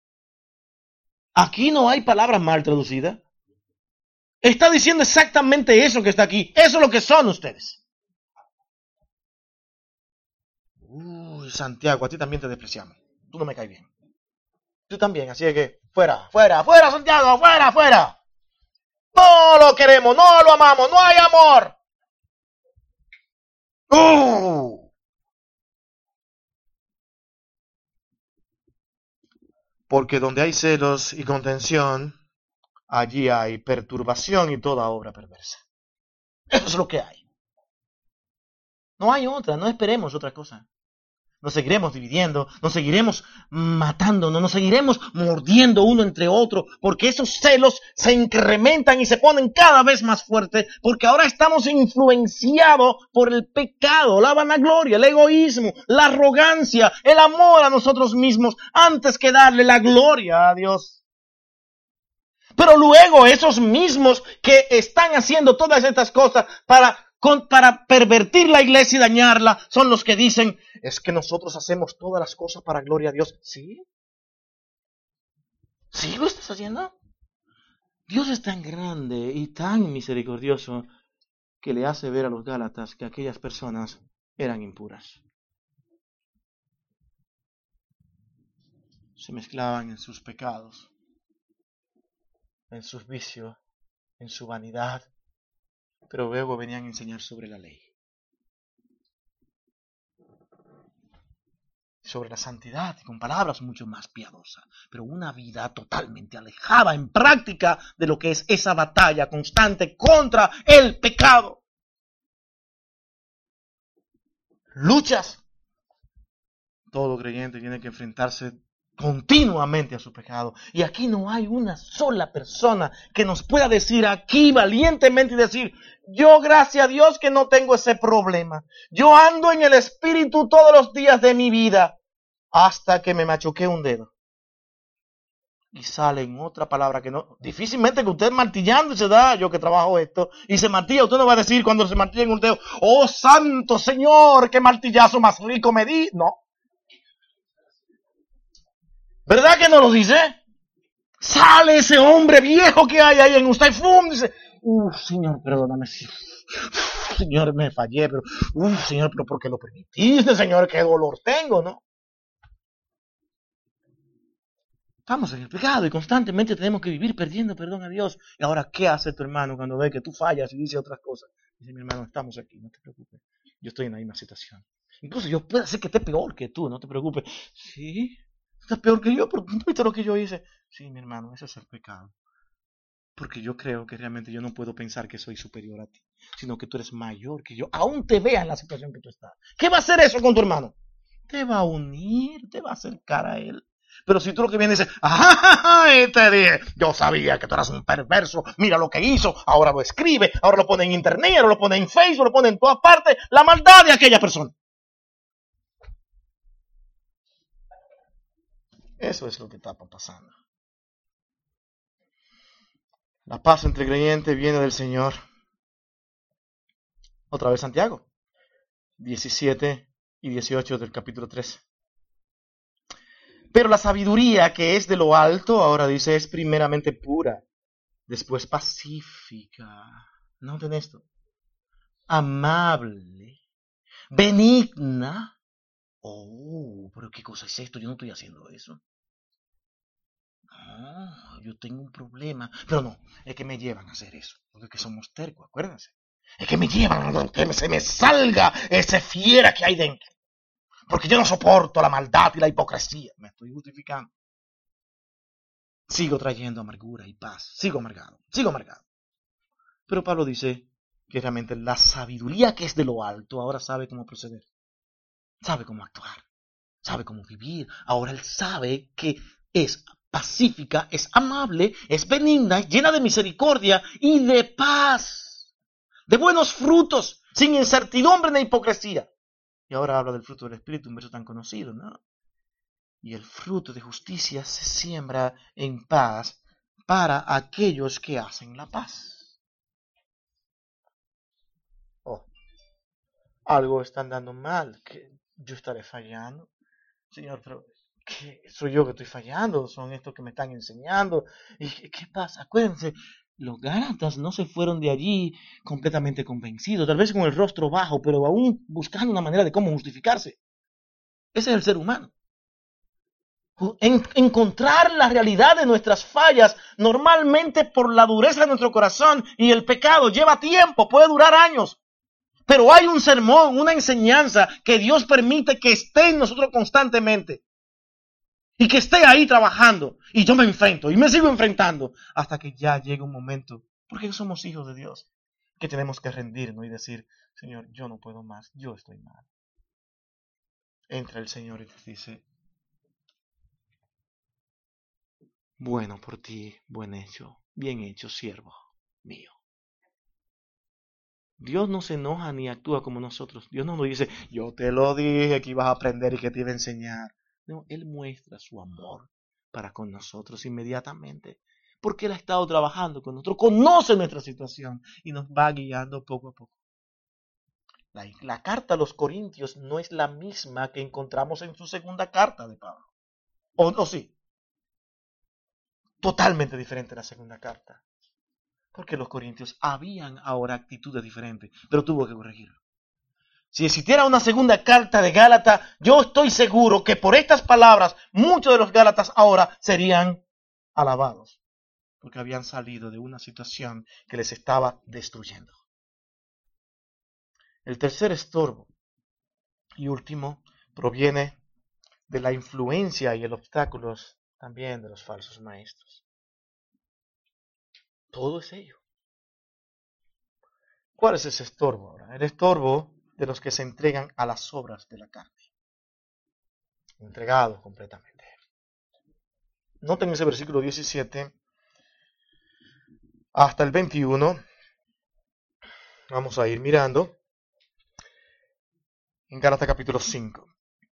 Aquí no hay palabras mal traducidas. Está diciendo exactamente eso que está aquí. Eso es lo que son ustedes. Uy, Santiago, a ti también te despreciamos. Tú no me caes bien. Tú también, así que fuera, fuera, fuera, Santiago, fuera, fuera. No lo queremos, no lo amamos, no hay amor. Uh. Porque donde hay celos y contención, allí hay perturbación y toda obra perversa. Eso es lo que hay. No hay otra, no esperemos otra cosa. Nos seguiremos dividiendo, nos seguiremos matándonos, nos seguiremos mordiendo uno entre otro, porque esos celos se incrementan y se ponen cada vez más fuertes, porque ahora estamos influenciados por el pecado, la vanagloria, el egoísmo, la arrogancia, el amor a nosotros mismos, antes que darle la gloria a Dios. Pero luego esos mismos que están haciendo todas estas cosas para con, para pervertir la iglesia y dañarla son los que dicen, es que nosotros hacemos todas las cosas para gloria a Dios. ¿Sí? ¿Sí lo estás haciendo? Dios es tan grande y tan misericordioso que le hace ver a los Gálatas que aquellas personas eran impuras. Se mezclaban en sus pecados, en sus vicios, en su vanidad, pero luego venían a enseñar sobre la ley, sobre la santidad, con palabras mucho más piadosas, pero una vida totalmente alejada en práctica de lo que es esa batalla constante contra el pecado. Luchas. Todo creyente tiene que enfrentarse continuamente a su pecado. Y aquí no hay una sola persona que nos pueda decir aquí valientemente y decir, yo gracias a Dios que no tengo ese problema. Yo ando en el Espíritu todos los días de mi vida hasta que me machuqué un dedo. Y sale en otra palabra que no, difícilmente que usted martillando y se da, yo que trabajo esto, y se martilla, usted no va a decir cuando se martilla en un dedo, oh santo Señor, qué martillazo más rico me di. No. ¿Verdad que no lo dice? Sale ese hombre viejo que hay ahí en usted, ¡fum! Dice, uff, Señor, perdóname, uf, Señor, me fallé, pero, uff, Señor, pero ¿por qué lo permitiste, Señor? ¿Qué dolor tengo, no? Estamos en el pecado y constantemente tenemos que vivir perdiendo perdón a Dios. Y ahora, ¿qué hace tu hermano cuando ve que tú fallas y dice otras cosas? Dice, mi hermano, estamos aquí, no te preocupes. Yo estoy en la misma situación. Incluso yo puedo hacer que esté peor que tú, no te preocupes. Sí, estás peor que yo, pero ¿no viste lo que yo hice? Sí, mi hermano, ese es el pecado. Porque yo creo que realmente yo no puedo pensar que soy superior a ti, sino que tú eres mayor que yo. Aún te vea en la situación que tú estás. ¿Qué va a hacer eso con tu hermano? Te va a unir, te va a acercar a él. Pero si tú lo que vienes es, ¡ah! Te dije, yo sabía que tú eras un perverso, mira lo que hizo, ahora lo escribe, ahora lo pone en internet, ahora lo pone en Facebook, lo pone en todas partes, la maldad de aquella persona. Eso es lo que está pasando. La paz entre creyentes viene del Señor. Otra vez Santiago, diecisiete y dieciocho del capítulo tres. Pero la sabiduría que es de lo alto, ahora dice, es primeramente pura, después pacífica. Noten esto. Amable, benigna. Oh, pero ¿qué cosa es esto? Yo no estoy haciendo eso. No, yo tengo un problema. Pero no, es que me llevan a hacer eso. Porque es que somos tercos, acuérdense. Es que me llevan a que se me salga ese fiera que hay dentro. Porque yo no soporto la maldad y la hipocresía. Me estoy justificando. Sigo trayendo amargura y paz. Sigo amargado. Sigo amargado. Pero Pablo dice que realmente la sabiduría que es de lo alto ahora sabe cómo proceder. Sabe cómo actuar. Sabe cómo vivir. Ahora él sabe que es pacífica, es amable, es benigna, llena de misericordia y de paz. De buenos frutos, sin incertidumbre ni hipocresía. Y ahora habla del fruto del Espíritu, un verso tan conocido, ¿no? Y el fruto de justicia se siembra en paz para aquellos que hacen la paz. Oh, algo está andando mal, que yo estaré fallando. Señor, pero ¿qué? ¿Soy yo que estoy fallando? ¿Son estos que me están enseñando? ¿Y qué pasa? Acuérdense, los Gálatas no se fueron de allí completamente convencidos, tal vez con el rostro bajo, pero aún buscando una manera de cómo justificarse. Ese es el ser humano. En, encontrar la realidad de nuestras fallas, normalmente por la dureza de nuestro corazón y el pecado, lleva tiempo, puede durar años. Pero hay un sermón, una enseñanza que Dios permite que esté en nosotros constantemente. Y que esté ahí trabajando. Y yo me enfrento y me sigo enfrentando hasta que ya llegue un momento, porque somos hijos de Dios, que tenemos que rendirnos y decir, Señor, yo no puedo más, yo estoy mal. Entra el Señor y te dice, bueno por ti, buen hecho, bien hecho, siervo mío. Dios no se enoja ni actúa como nosotros. Dios no nos dice, yo te lo dije que ibas a aprender y que te iba a enseñar. No, Él muestra su amor para con nosotros inmediatamente. Porque Él ha estado trabajando con nosotros, conoce nuestra situación y nos va guiando poco a poco. La, la carta a los Corintios no es la misma que encontramos en su segunda carta de Pablo. ¿O, o sí? Totalmente diferente la segunda carta. Porque los corintios habían ahora actitudes diferentes, pero tuvo que corregirlo. Si existiera una segunda carta de Gálatas, yo estoy seguro que por estas palabras muchos de los Gálatas ahora serían alabados, porque habían salido de una situación que les estaba destruyendo. El tercer estorbo y último proviene de la influencia y el obstáculo también de los falsos maestros. Todo es ello. ¿Cuál es ese estorbo ahora? El estorbo de los que se entregan a las obras de la carne. Entregados completamente. Noten ese versículo diecisiete hasta el veintiuno. Vamos a ir mirando. En Gálatas capítulo cinco.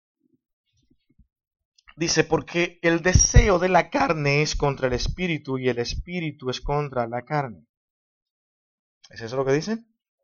Dice, porque el deseo de la carne es contra el espíritu y el espíritu es contra la carne. ¿Es eso lo que dice?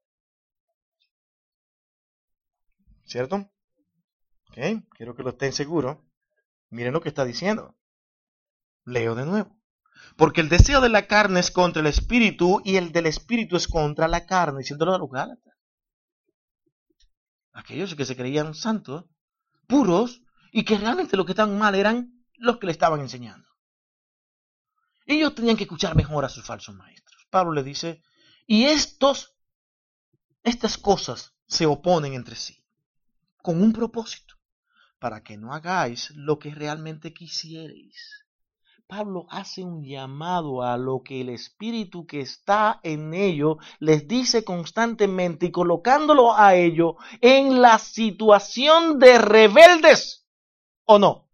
¿Cierto? Ok, quiero que lo estén seguros. Miren lo que está diciendo. Leo de nuevo. Porque el deseo de la carne es contra el espíritu y el del espíritu es contra la carne. Diciéndolo a los Gálatas. Aquellos que se creían santos, puros, y que realmente lo que estaban mal eran los que le estaban enseñando. Ellos tenían que escuchar mejor a sus falsos maestros. Pablo le dice, y estos, estas cosas se oponen entre sí, con un propósito, para que no hagáis lo que realmente quisierais. Pablo hace un llamado a lo que el espíritu que está en ellos les dice constantemente y colocándolo a ellos en la situación de rebeldes, ¿o no?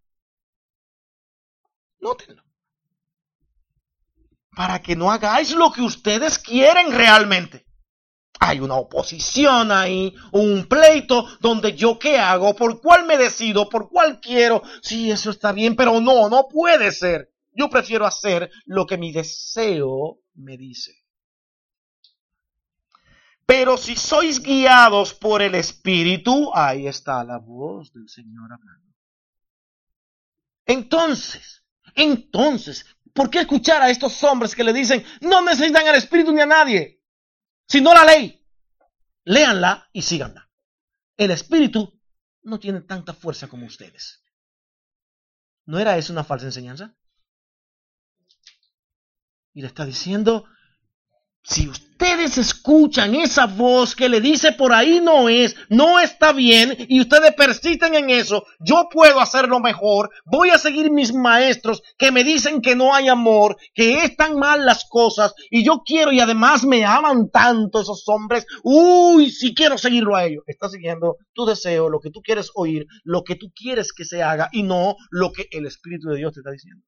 Nótenlo. Para que no hagáis lo que ustedes quieren realmente. Hay una oposición ahí, un pleito donde yo qué hago, por cuál me decido, por cuál quiero. Sí, eso está bien, pero no, no puede ser. Yo prefiero hacer lo que mi deseo me dice. Pero si sois guiados por el Espíritu, ahí está la voz del Señor hablando. Entonces, entonces, ¿por qué escuchar a estos hombres que le dicen, no necesitan al Espíritu ni a nadie, sino la ley? Léanla y síganla. El Espíritu no tiene tanta fuerza como ustedes. ¿No era eso una falsa enseñanza? Y le está diciendo, si ustedes escuchan esa voz que le dice por ahí no es, no está bien, y ustedes persisten en eso, yo puedo hacerlo mejor, voy a seguir mis maestros que me dicen que no hay amor, que están mal las cosas, y yo quiero, y además me aman tanto esos hombres, uy, si quiero seguirlo a ellos. Está siguiendo tu deseo, lo que tú quieres oír, lo que tú quieres que se haga, y no lo que el Espíritu de Dios te está diciendo.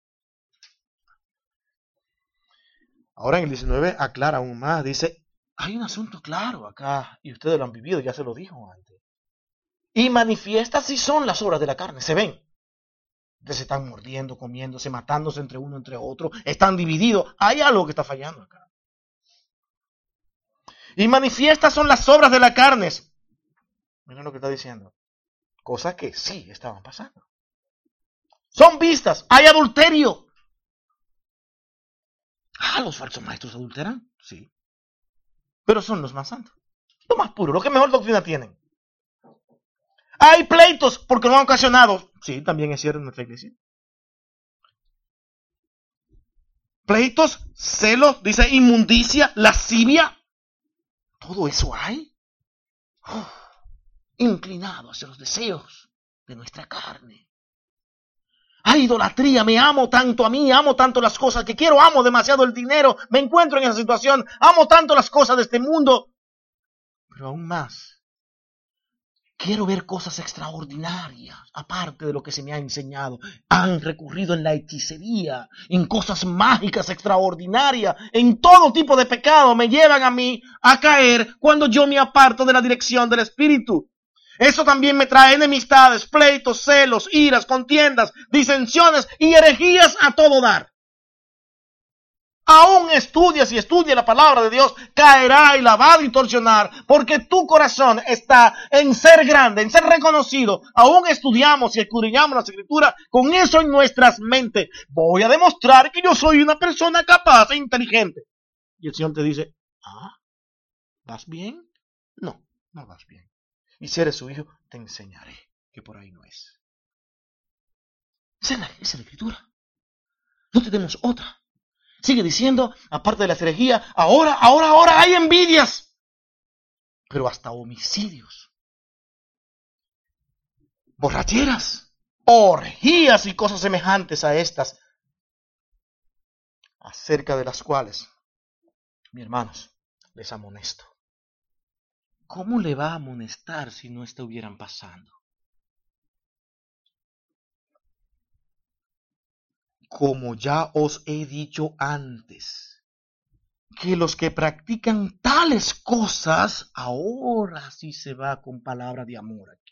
Ahora en el diecinueve aclara aún más, dice, hay un asunto claro acá, y ustedes lo han vivido, ya se lo dijo antes. Y manifiestas sí son las obras de la carne, se ven. Ustedes se están mordiendo, comiéndose, matándose entre uno entre otro, están divididos, hay algo que está fallando acá. Y manifiestas son las obras de la carne. Miren lo que está diciendo. Cosas que sí estaban pasando. Son vistas, hay adulterio. Ah, los falsos maestros adulteran, sí. Pero son los más santos, los más puros, los que mejor doctrina tienen. Hay pleitos porque no han ocasionado. Sí, también es cierto en nuestra iglesia. Pleitos, celos, dice inmundicia, lascivia. Todo eso hay. Oh, inclinado hacia los deseos de nuestra carne. Hay idolatría, me amo tanto a mí, amo tanto las cosas que quiero, amo demasiado el dinero, me encuentro en esa situación, amo tanto las cosas de este mundo. Pero aún más, quiero ver cosas extraordinarias, aparte de lo que se me ha enseñado. Han recurrido en la hechicería, en cosas mágicas extraordinarias, en todo tipo de pecado me llevan a mí a caer cuando yo me aparto de la dirección del Espíritu. Eso también me trae enemistades, pleitos, celos, iras, contiendas, disensiones y herejías a todo dar. aún estudias y estudia la palabra de Dios, caerá y la va a distorsionar, porque tu corazón está en ser grande, en ser reconocido. Aún estudiamos y escudriñamos las escrituras con eso en nuestras mentes. Voy a demostrar que yo soy una persona capaz e inteligente. Y el Señor te dice, ah, ¿vas bien? No, no vas bien. Y si eres su hijo, te enseñaré que por ahí no es. Esa es la, esa es la escritura. No tenemos otra. Sigue diciendo, aparte de la herejía, ahora, ahora, ahora hay envidias. Pero hasta homicidios, borracheras, orgías y cosas semejantes a estas, acerca de las cuales, mis hermanos, les amonesto. ¿Cómo le va a amonestar si no estuvieran pasando? Como ya os he dicho antes, que los que practican tales cosas, ahora sí se va con palabra de amor aquí,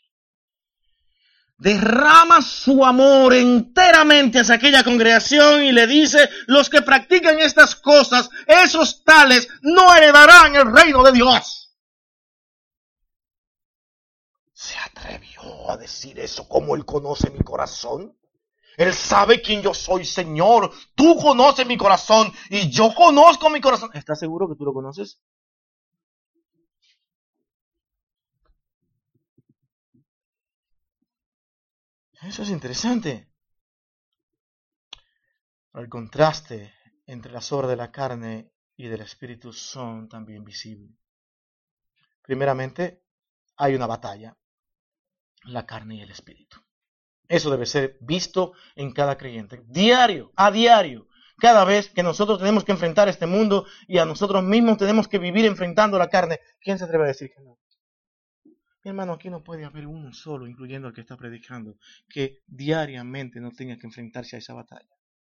derrama su amor enteramente hacia aquella congregación y le dice, los que practican estas cosas, esos tales no heredarán el reino de Dios. ¿Se atrevió a decir eso como él conoce mi corazón? Él sabe quién yo soy, Señor. Tú conoces mi corazón y yo conozco mi corazón. ¿Estás seguro que tú lo conoces? Eso es interesante. El contraste entre las obras de la carne y del Espíritu son también visibles. Primeramente, hay una batalla, la carne y el Espíritu. Eso debe ser visto en cada creyente, diario, a diario. Cada vez que nosotros tenemos que enfrentar este mundo y a nosotros mismos tenemos que vivir enfrentando la carne, ¿quién se atreve a decir que no? Mi hermano, aquí no puede haber uno solo, incluyendo al que está predicando, que diariamente no tenga que enfrentarse a esa batalla.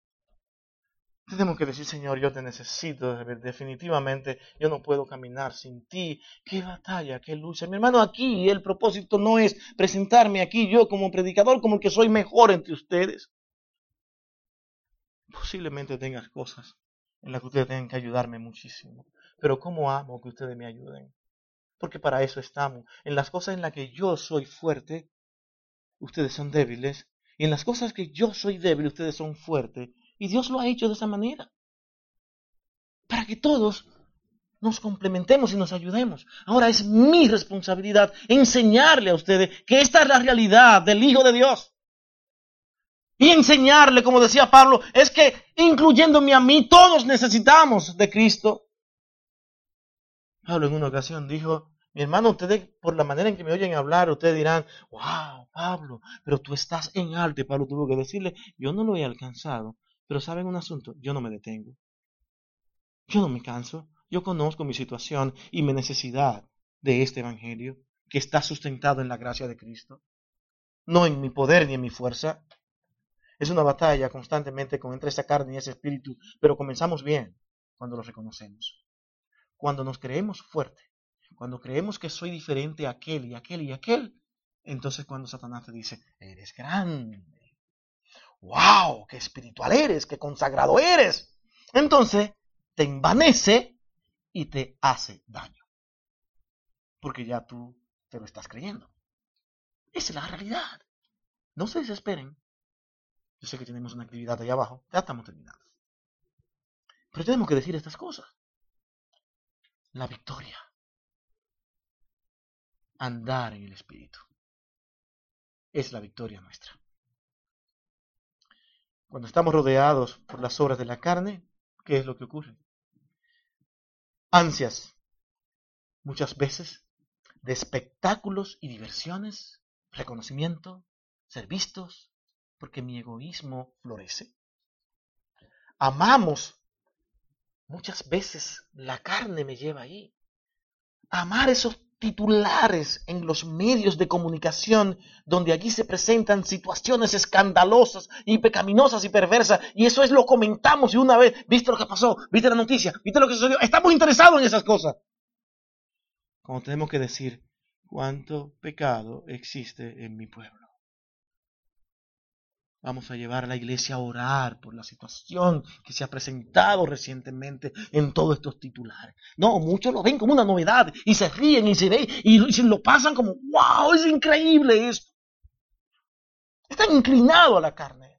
Tenemos que decir, Señor, yo te necesito, definitivamente yo no puedo caminar sin ti. Qué batalla, qué lucha. Mi hermano, aquí el propósito no es presentarme aquí yo como predicador, como que soy mejor entre ustedes. Posiblemente tengas cosas en las que ustedes tengan que ayudarme muchísimo. Pero cómo amo que ustedes me ayuden. Porque para eso estamos. En las cosas en las que yo soy fuerte, ustedes son débiles. Y en las cosas que yo soy débil, ustedes son fuertes. Y Dios lo ha hecho de esa manera. Para que todos nos complementemos y nos ayudemos. Ahora es mi responsabilidad enseñarle a ustedes que esta es la realidad del Hijo de Dios. Y enseñarle, como decía Pablo, es que incluyéndome a mí, todos necesitamos de Cristo. Pablo en una ocasión dijo, mi hermano, ustedes por la manera en que me oyen hablar, ustedes dirán, wow, Pablo, pero tú estás en alto. Y Pablo tuvo que decirle, yo no lo he alcanzado. Pero ¿saben un asunto? Yo no me detengo. Yo no me canso. Yo conozco mi situación y mi necesidad de este evangelio que está sustentado en la gracia de Cristo. No en mi poder ni en mi fuerza. Es una batalla constantemente con entre esa carne y ese espíritu, pero comenzamos bien cuando lo reconocemos. Cuando nos creemos fuertes, cuando creemos que soy diferente a aquel y aquel y aquel, entonces cuando Satanás te dice, eres grande. ¡Wow! ¡Qué espiritual eres! ¡Qué consagrado eres! Entonces te envanece y te hace daño. Porque ya tú te lo estás creyendo. Esa es la realidad. No se desesperen. Yo sé que tenemos una actividad ahí abajo. Ya estamos terminados. Pero tenemos que decir estas cosas. La victoria. Andar en el Espíritu. Es la victoria nuestra. Cuando estamos rodeados por las obras de la carne, ¿qué es lo que ocurre? Ansias, muchas veces, de espectáculos y diversiones, reconocimiento, ser vistos, porque mi egoísmo florece. Amamos, muchas veces la carne me lleva ahí. Amar esos titulares en los medios de comunicación donde allí se presentan situaciones escandalosas y pecaminosas y perversas y eso es lo comentamos y una vez, ¿viste lo que pasó? ¿Viste la noticia? ¿Viste lo que sucedió? Estamos interesados en esas cosas. Como tenemos que decir, ¿cuánto pecado existe en mi pueblo? Vamos a llevar a la iglesia a orar por la situación que se ha presentado recientemente en todos estos titulares. No, muchos lo ven como una novedad y se ríen y se ven y se lo pasan como, wow, es increíble esto. Están inclinados a la carne.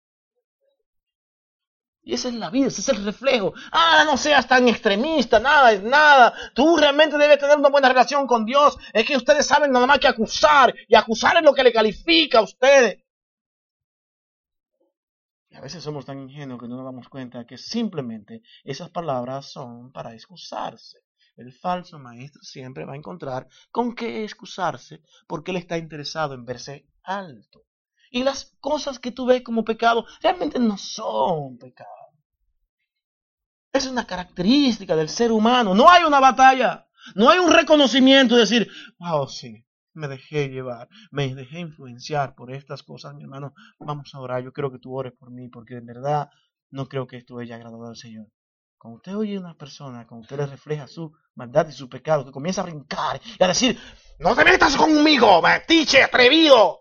Y esa es la vida, ese es el reflejo. Ah, no seas tan extremista, nada es nada. Tú realmente debes tener una buena relación con Dios. Es que ustedes saben nada más que acusar. Y acusar es lo que le califica a ustedes. Y a veces somos tan ingenuos que no nos damos cuenta que simplemente esas palabras son para excusarse. El falso maestro siempre va a encontrar con qué excusarse porque él está interesado en verse alto. Y las cosas que tú ves como pecado realmente no son pecado. Es una característica del ser humano. No hay una batalla. No hay un reconocimiento de decir, wow, sí, me dejé llevar, me dejé influenciar por estas cosas, mi hermano. Vamos a orar. Yo quiero que tú ores por mí porque en verdad no creo que esto haya agradado al Señor. Cuando usted oye a una persona, cuando usted le refleja su maldad y su pecado, que comienza a brincar y a decir, no te metas conmigo, metiche, atrevido.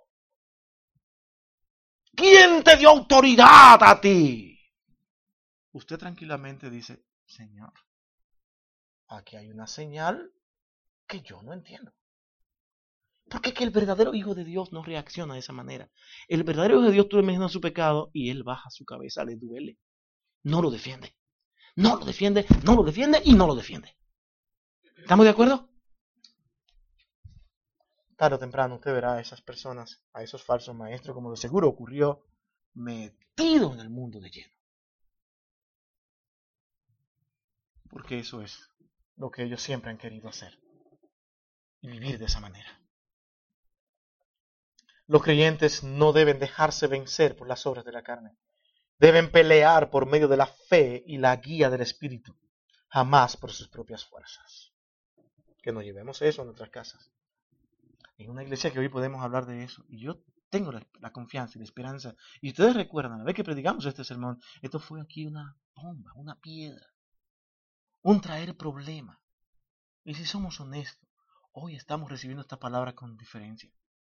¿Quién te dio autoridad a ti? Usted tranquilamente dice, Señor, aquí hay una señal que yo no entiendo. Porque es que el verdadero Hijo de Dios no reacciona de esa manera. El verdadero Hijo de Dios, tú le mencionas su pecado y él baja su cabeza, le duele. No lo defiende. No lo defiende, no lo defiende y no lo defiende. ¿Estamos de acuerdo? Tarde o temprano usted verá a esas personas, a esos falsos maestros, como de seguro ocurrió, metidos en el mundo de lleno. Porque eso es lo que ellos siempre han querido hacer. Y vivir de esa manera. Los creyentes no deben dejarse vencer por las obras de la carne. Deben pelear por medio de la fe y la guía del Espíritu, jamás por sus propias fuerzas. Que nos llevemos eso a nuestras casas. En una iglesia que hoy podemos hablar de eso. Y yo tengo la, la confianza y la esperanza. Y ustedes recuerdan, a la vez que predicamos este sermón, esto fue aquí una bomba, una piedra. Un traer problema. Y si somos honestos, hoy estamos recibiendo esta palabra con diferencia.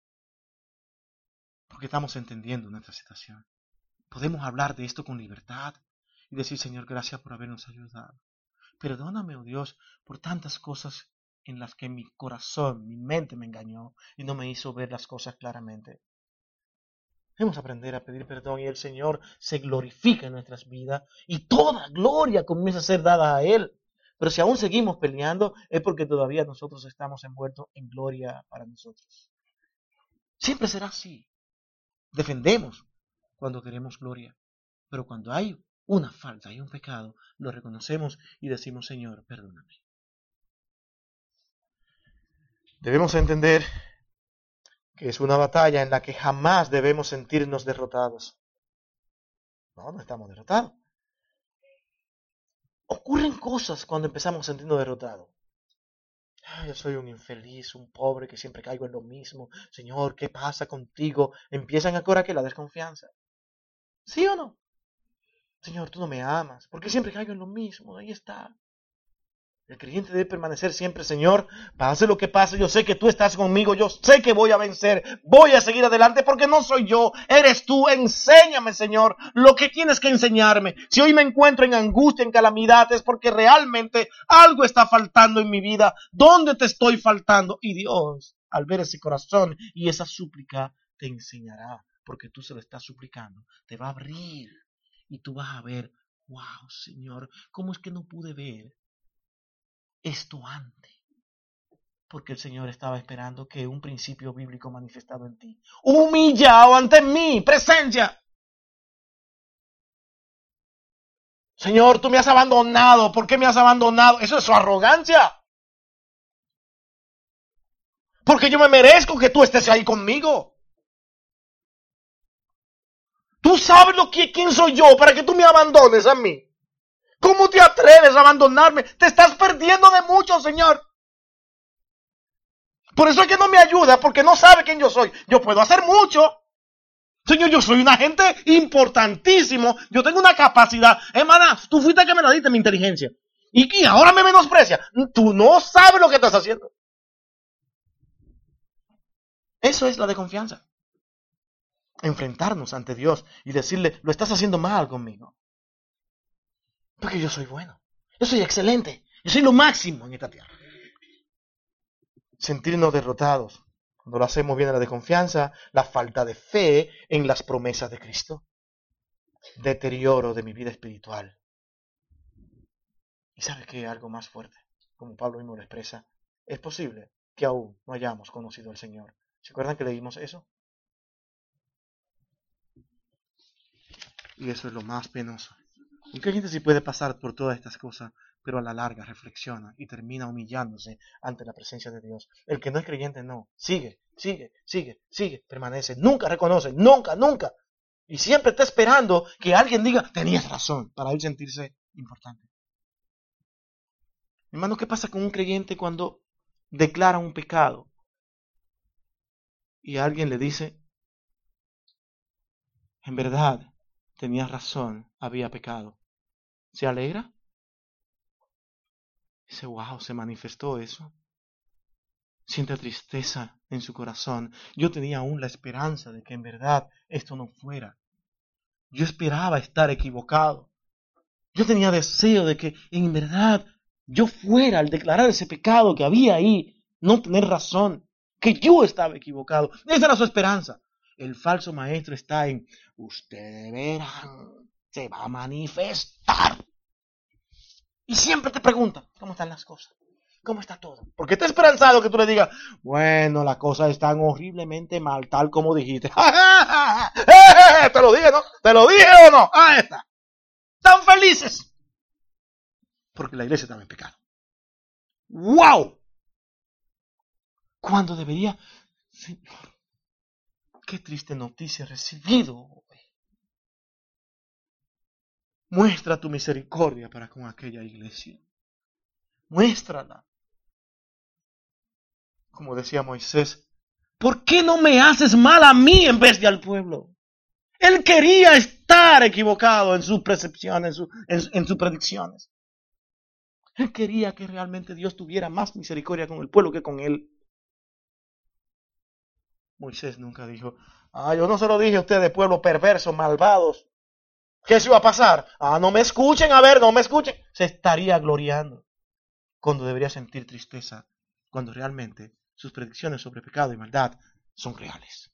Porque estamos entendiendo nuestra situación. Podemos hablar de esto con libertad y decir, Señor, gracias por habernos ayudado. Perdóname, oh Dios, por tantas cosas en las que mi corazón, mi mente me engañó y no me hizo ver las cosas claramente. Debemos aprender a pedir perdón y el Señor se glorifica en nuestras vidas y toda gloria comienza a ser dada a Él. Pero si aún seguimos peleando es porque todavía nosotros estamos envueltos en gloria para nosotros. Siempre será así. Defendemos cuando queremos gloria, pero cuando hay una falta, hay un pecado, lo reconocemos y decimos, Señor, perdóname. Debemos entender que es una batalla en la que jamás debemos sentirnos derrotados. No, no estamos derrotados. Ocurren cosas cuando empezamos a sentirnos derrotados. Ah, yo soy un infeliz, un pobre que siempre caigo en lo mismo. Señor, ¿qué pasa contigo? Empiezan a correr que la desconfianza. ¿Sí o no? Señor, tú no me amas, porque siempre caigo en lo mismo. Ahí está. El creyente debe permanecer siempre, Señor, pase lo que pase, yo sé que tú estás conmigo, yo sé que voy a vencer, voy a seguir adelante porque no soy yo, eres tú, enséñame, Señor, lo que tienes que enseñarme. Si hoy me encuentro en angustia, en calamidad, es porque realmente algo está faltando en mi vida. ¿Dónde te estoy faltando? Y Dios, al ver ese corazón y esa súplica, te enseñará, porque tú se lo estás suplicando, te va a abrir y tú vas a ver, wow, Señor, ¿cómo es que no pude ver esto antes? Porque el Señor estaba esperando que un principio bíblico manifestado en ti, humillado ante mi presencia. Señor, tú me has abandonado. ¿Por qué me has abandonado? Eso es su arrogancia. Porque yo me merezco que tú estés ahí conmigo. Tú sabes lo que, quién soy yo para que tú me abandones a mí. ¿Cómo te atreves a abandonarme? Te estás perdiendo de mucho, Señor. Por eso es que no me ayuda, porque no sabe quién yo soy. Yo puedo hacer mucho. Señor, yo soy un agente importantísimo. Yo tengo una capacidad. Hermana, tú fuiste que me la diste mi inteligencia. Y, y ahora me menosprecia. Tú no sabes lo que estás haciendo. Eso es la desconfianza. enfrentarnos ante Dios y decirle, lo estás haciendo mal conmigo. Porque yo soy bueno, yo soy excelente, yo soy lo máximo en esta tierra. Sentirnos derrotados cuando lo hacemos viene la desconfianza, la falta de fe en las promesas de Cristo, deterioro de mi vida espiritual. ¿Y sabes qué? Algo más fuerte, como Pablo mismo lo expresa, es posible que aún no hayamos conocido al Señor. ¿Se acuerdan que leímos eso? Y eso es lo más penoso. Mucha gente sí puede pasar por todas estas cosas, pero a la larga reflexiona y termina humillándose ante la presencia de Dios. El que no es creyente no. Sigue, sigue, sigue, sigue, permanece. Nunca reconoce, nunca, nunca. Y siempre está esperando que alguien diga, tenías razón, para él sentirse importante. Hermano, ¿qué pasa con un creyente cuando declara un pecado y alguien le dice, en verdad, tenías razón, había pecado? ¿Se alegra? Dice, wow, se manifestó eso. Siente tristeza en su corazón. Yo tenía aún la esperanza de que en verdad esto no fuera. Yo esperaba estar equivocado. Yo tenía deseo de que en verdad yo fuera al declarar ese pecado que había ahí, no tener razón, que yo estaba equivocado. Esa era su esperanza. El falso maestro está en, ustedes verán, se va a manifestar. Y siempre te pregunta, ¿cómo están las cosas? ¿Cómo está todo? Porque está esperanzado que tú le digas, bueno, las cosas están horriblemente mal, tal como dijiste. Te lo dije, ¿no? ¿Te lo dije o no? Ahí está. Están felices. Porque la iglesia estaba en pecado. ¡Wow! Cuando debería, Señor, qué triste noticia he recibido hoy. Muestra tu misericordia para con aquella iglesia. Muéstrala. Como decía Moisés, ¿por qué no me haces mal a mí en vez de al pueblo? Él quería estar equivocado en sus percepciones, en, su, en, en sus predicciones. Él quería que realmente Dios tuviera más misericordia con el pueblo que con él. Moisés nunca dijo, ah, yo no se lo dije a ustedes, pueblo perversos, malvados. ¿Qué se iba a pasar? Ah, no me escuchen, a ver, no me escuchen. Se estaría gloriando cuando debería sentir tristeza, cuando realmente sus predicciones sobre pecado y maldad son reales.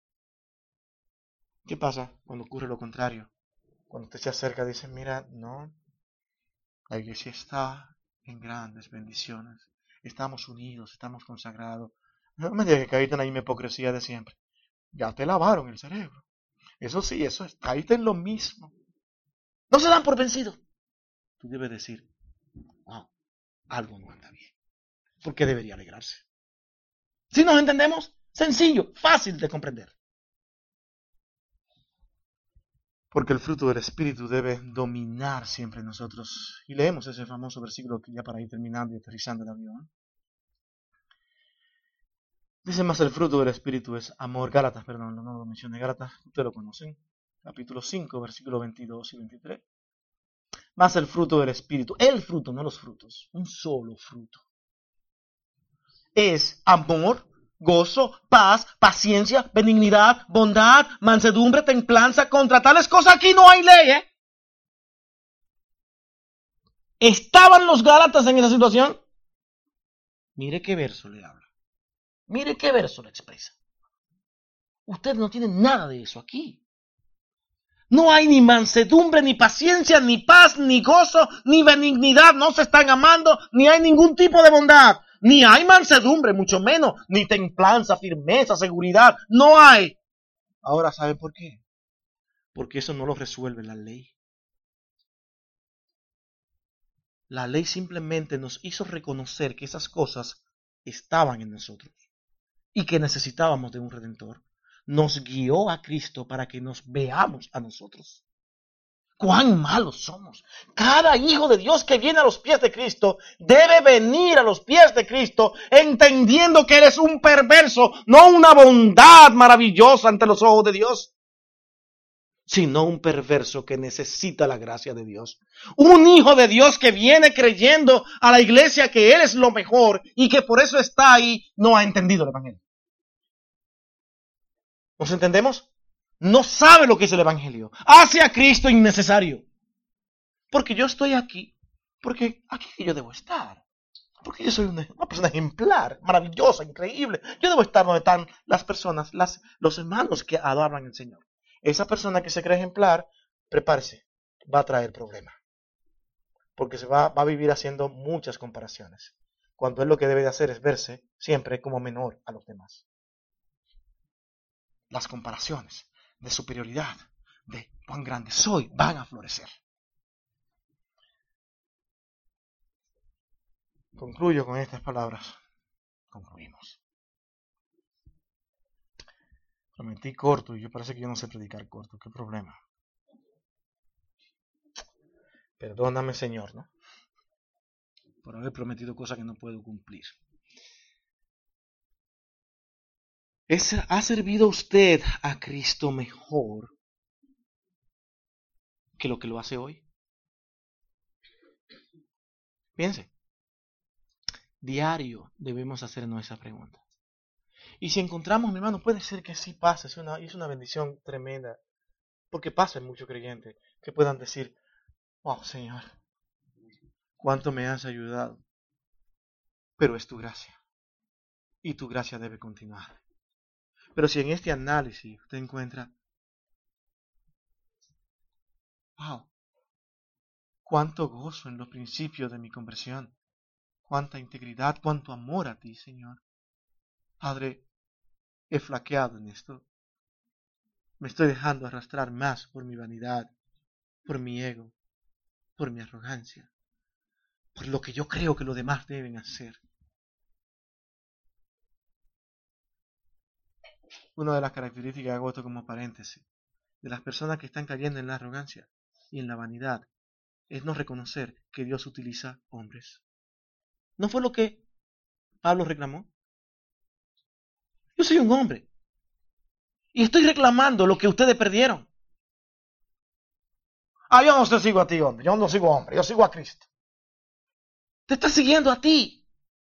¿Qué pasa cuando ocurre lo contrario? Cuando usted se acerca y dice, mira, no, la iglesia está en grandes bendiciones. Estamos unidos, estamos consagrados. No me digas que caíste en la misma hipocresía de siempre. Ya te lavaron el cerebro. Eso sí, eso es, caíste en lo mismo. No se dan por vencidos. Tú debes decir, wow, algo no anda bien. ¿Por qué debería alegrarse? Si nos entendemos, sencillo, fácil de comprender. Porque el fruto del Espíritu debe dominar siempre en nosotros. Y leemos ese famoso versículo que ya para ir terminando y aterrizando el avión. Dice más, el fruto del Espíritu es amor. Gálatas, perdón, no lo mencioné. Gálatas, ustedes lo conocen. Capítulo cinco, versículos veintidós y veintitrés. Más el fruto del Espíritu. El fruto, no los frutos. Un solo fruto. Es amor, gozo, paz, paciencia, benignidad, bondad, mansedumbre, templanza. Contra tales cosas aquí no hay ley, ¿eh? ¿Estaban los Gálatas en esa situación? Mire qué verso le habla. Mire qué verso le expresa. Usted no tiene nada de eso aquí. No hay ni mansedumbre, ni paciencia, ni paz, ni gozo, ni benignidad. No se están amando, ni hay ningún tipo de bondad. Ni hay mansedumbre, mucho menos, ni templanza, firmeza, seguridad. No hay. Ahora, ¿sabe por qué? Porque eso no lo resuelve la ley. La ley simplemente nos hizo reconocer que esas cosas estaban en nosotros y que necesitábamos de un Redentor. Nos guió a Cristo para que nos veamos a nosotros. ¡Cuán malos somos! Cada hijo de Dios que viene a los pies de Cristo debe venir a los pies de Cristo entendiendo que eres un perverso, no una bondad maravillosa ante los ojos de Dios, sino un perverso que necesita la gracia de Dios. Un hijo de Dios que viene creyendo a la iglesia que Él es lo mejor y que por eso está ahí, no ha entendido el Evangelio. ¿Nos entendemos? no sabe lo que es el Evangelio. Hace a Cristo innecesario. Porque yo estoy aquí, porque aquí yo debo estar. Porque yo soy una, una persona ejemplar, maravillosa, increíble. Yo debo estar donde están las personas, las, los hermanos que adoran al Señor. Esa persona que se cree ejemplar, prepárese, va a traer problemas. Porque se va, va a vivir haciendo muchas comparaciones. Cuando él lo que debe de hacer es verse siempre como menor a los demás. Las comparaciones de superioridad, de cuán grande soy, van a florecer. Concluyo con estas palabras. Concluimos. Prometí corto y yo parece que yo no sé predicar corto. ¿Qué problema? Perdóname, Señor, ¿no? Por haber prometido cosas que no puedo cumplir. ¿Es, ¿Ha servido usted a Cristo mejor que lo que lo hace hoy? Piense. Diario debemos hacernos esa pregunta. Y si encontramos, mi hermano, puede ser que sí pase, es una, es una bendición tremenda. Porque pasa en muchos creyentes que puedan decir, oh Señor, cuánto me has ayudado. Pero es tu gracia. Y tu gracia debe continuar. Pero si en este análisis usted encuentra, wow, cuánto gozo en los principios de mi conversión. Cuánta integridad, cuánto amor a ti, Señor. Padre, he flaqueado en esto. Me estoy dejando arrastrar más por mi vanidad, por mi ego, por mi arrogancia, por lo que yo creo que los demás deben hacer. Una de las características, hago esto como paréntesis, de las personas que están cayendo en la arrogancia y en la vanidad, es no reconocer que Dios utiliza hombres. ¿No fue lo que Pablo reclamó? Yo soy un hombre. Y estoy reclamando lo que ustedes perdieron. Ah, yo no te sigo a ti, hombre. Yo no sigo a hombre. Yo sigo a Cristo. Te está siguiendo a ti.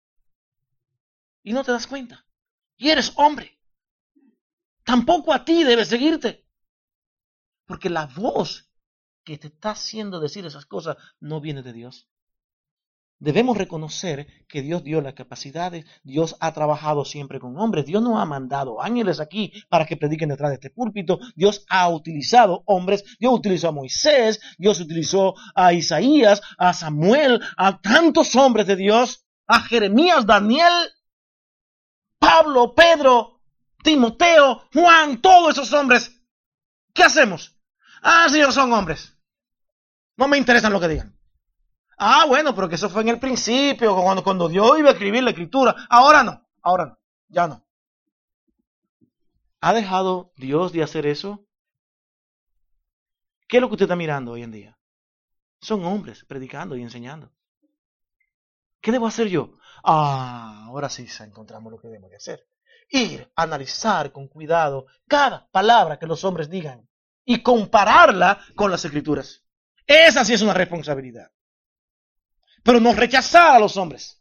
Y no te das cuenta. Y eres hombre. Tampoco a ti debe seguirte. Porque la voz que te está haciendo decir esas cosas no viene de Dios. Debemos reconocer que Dios dio las capacidades, Dios ha trabajado siempre con hombres, Dios no ha mandado ángeles aquí para que prediquen detrás de este púlpito, Dios ha utilizado hombres, Dios utilizó a Moisés, Dios utilizó a Isaías, a Samuel, a tantos hombres de Dios, a Jeremías, Daniel, Pablo, Pedro, Timoteo, Juan, todos esos hombres. ¿Qué hacemos? Ah, Señor, son hombres. No me interesan lo que digan. Ah, bueno, pero que eso fue en el principio, cuando, cuando Dios iba a escribir la escritura. Ahora no, ahora no, ya no. ¿Ha dejado Dios de hacer eso? ¿Qué es lo que usted está mirando hoy en día? Son hombres predicando y enseñando. ¿Qué debo hacer yo? Ah, ahora sí encontramos lo que debemos de hacer. Ir a analizar con cuidado cada palabra que los hombres digan y compararla con las escrituras. Esa sí es una responsabilidad. Pero no rechazar a los hombres.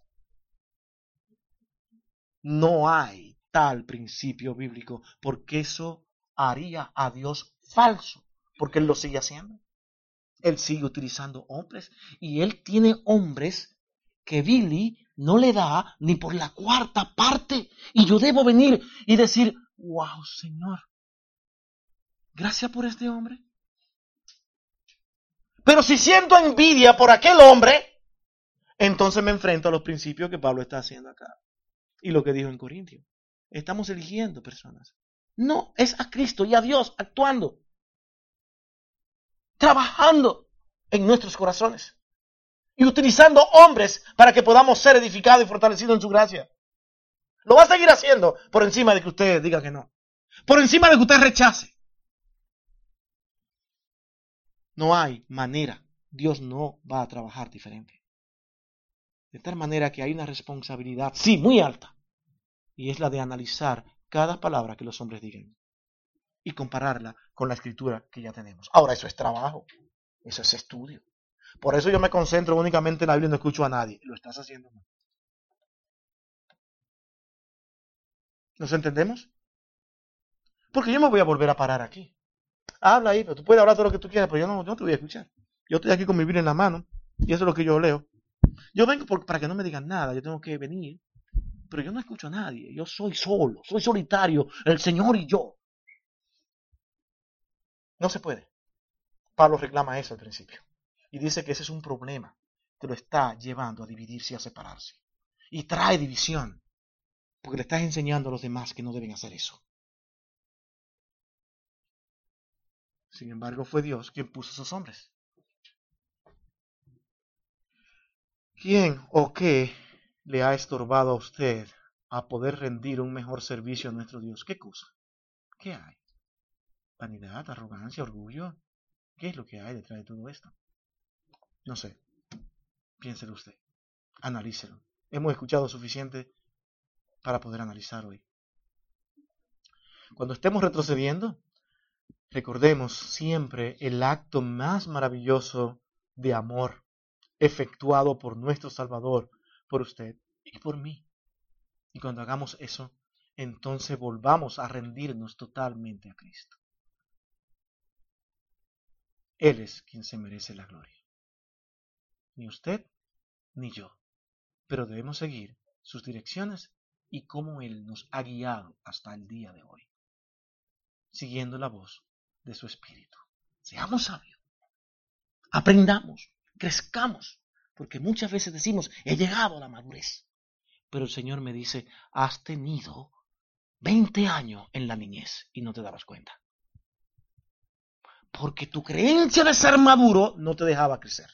No hay tal principio bíblico, porque eso haría a Dios falso, porque Él lo sigue haciendo. Él sigue utilizando hombres, y Él tiene hombres que Billy no le da ni por la cuarta parte, y yo debo venir y decir, wow, Señor, gracias por este hombre. Pero si siento envidia por aquel hombre, entonces me enfrento a los principios que Pablo está haciendo acá. Y lo que dijo en Corintios. Estamos eligiendo personas. No, es a Cristo y a Dios actuando. Trabajando en nuestros corazones. Y utilizando hombres para que podamos ser edificados y fortalecidos en su gracia. Lo va a seguir haciendo por encima de que usted diga que no. Por encima de que usted rechace. No hay manera. Dios no va a trabajar diferente. De tal manera que hay una responsabilidad, sí, muy alta, y es la de analizar cada palabra que los hombres digan y compararla con la escritura que ya tenemos. Ahora, eso es trabajo, eso es estudio. Por eso yo me concentro únicamente en la Biblia y no escucho a nadie. Lo estás haciendo mal. ¿Nos entendemos? Porque yo me voy a volver a parar aquí. habla ahí, pero tú puedes hablar todo lo que tú quieras, pero yo no, yo no te voy a escuchar. Yo estoy aquí con mi Biblia en la mano y eso es lo que yo leo. Yo vengo por, para que no me digan nada, yo tengo que venir, pero yo no escucho a nadie. Yo soy solo, soy solitario, el Señor y yo. No se puede. Pablo reclama eso al principio y dice que ese es un problema que lo está llevando a dividirse y a separarse. Y trae división, porque le estás enseñando a los demás que no deben hacer eso. Sin embargo, fue Dios quien puso a esos hombres. ¿Quién o qué le ha estorbado a usted a poder rendir un mejor servicio a nuestro Dios? ¿Qué cosa? ¿Qué hay? ¿Vanidad, arrogancia, orgullo? ¿Qué es lo que hay detrás de todo esto? No sé. Piénselo usted. Analícelo. Hemos escuchado suficiente para poder analizar hoy. Cuando estemos retrocediendo, recordemos siempre el acto más maravilloso de amor efectuado por nuestro Salvador, por usted y por mí. Y cuando hagamos eso, entonces volvamos a rendirnos totalmente a Cristo. Él es quien se merece la gloria. Ni usted, ni yo. Pero debemos seguir sus direcciones y cómo Él nos ha guiado hasta el día de hoy, siguiendo la voz de su Espíritu. Seamos sabios, aprendamos, crezcamos, porque muchas veces decimos, he llegado a la madurez. Pero el Señor me dice, has tenido veinte años en la niñez y no te dabas cuenta. Porque tu creencia de ser maduro no te dejaba crecer.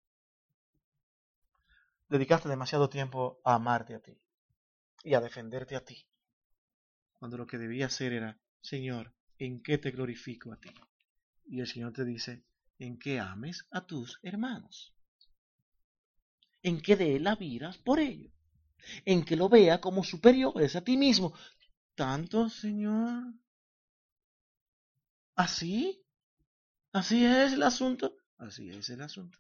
Dedicaste demasiado tiempo a amarte a ti y a defenderte a ti, cuando lo que debía hacer era, Señor, ¿en qué te glorifico a ti? Y el Señor te dice, en que ames a tus hermanos, en que dé la vida por ellos, en que lo vea como superiores a ti mismo. ¿Tanto, Señor? ¿Así? ¿Así es el asunto? Así es el asunto.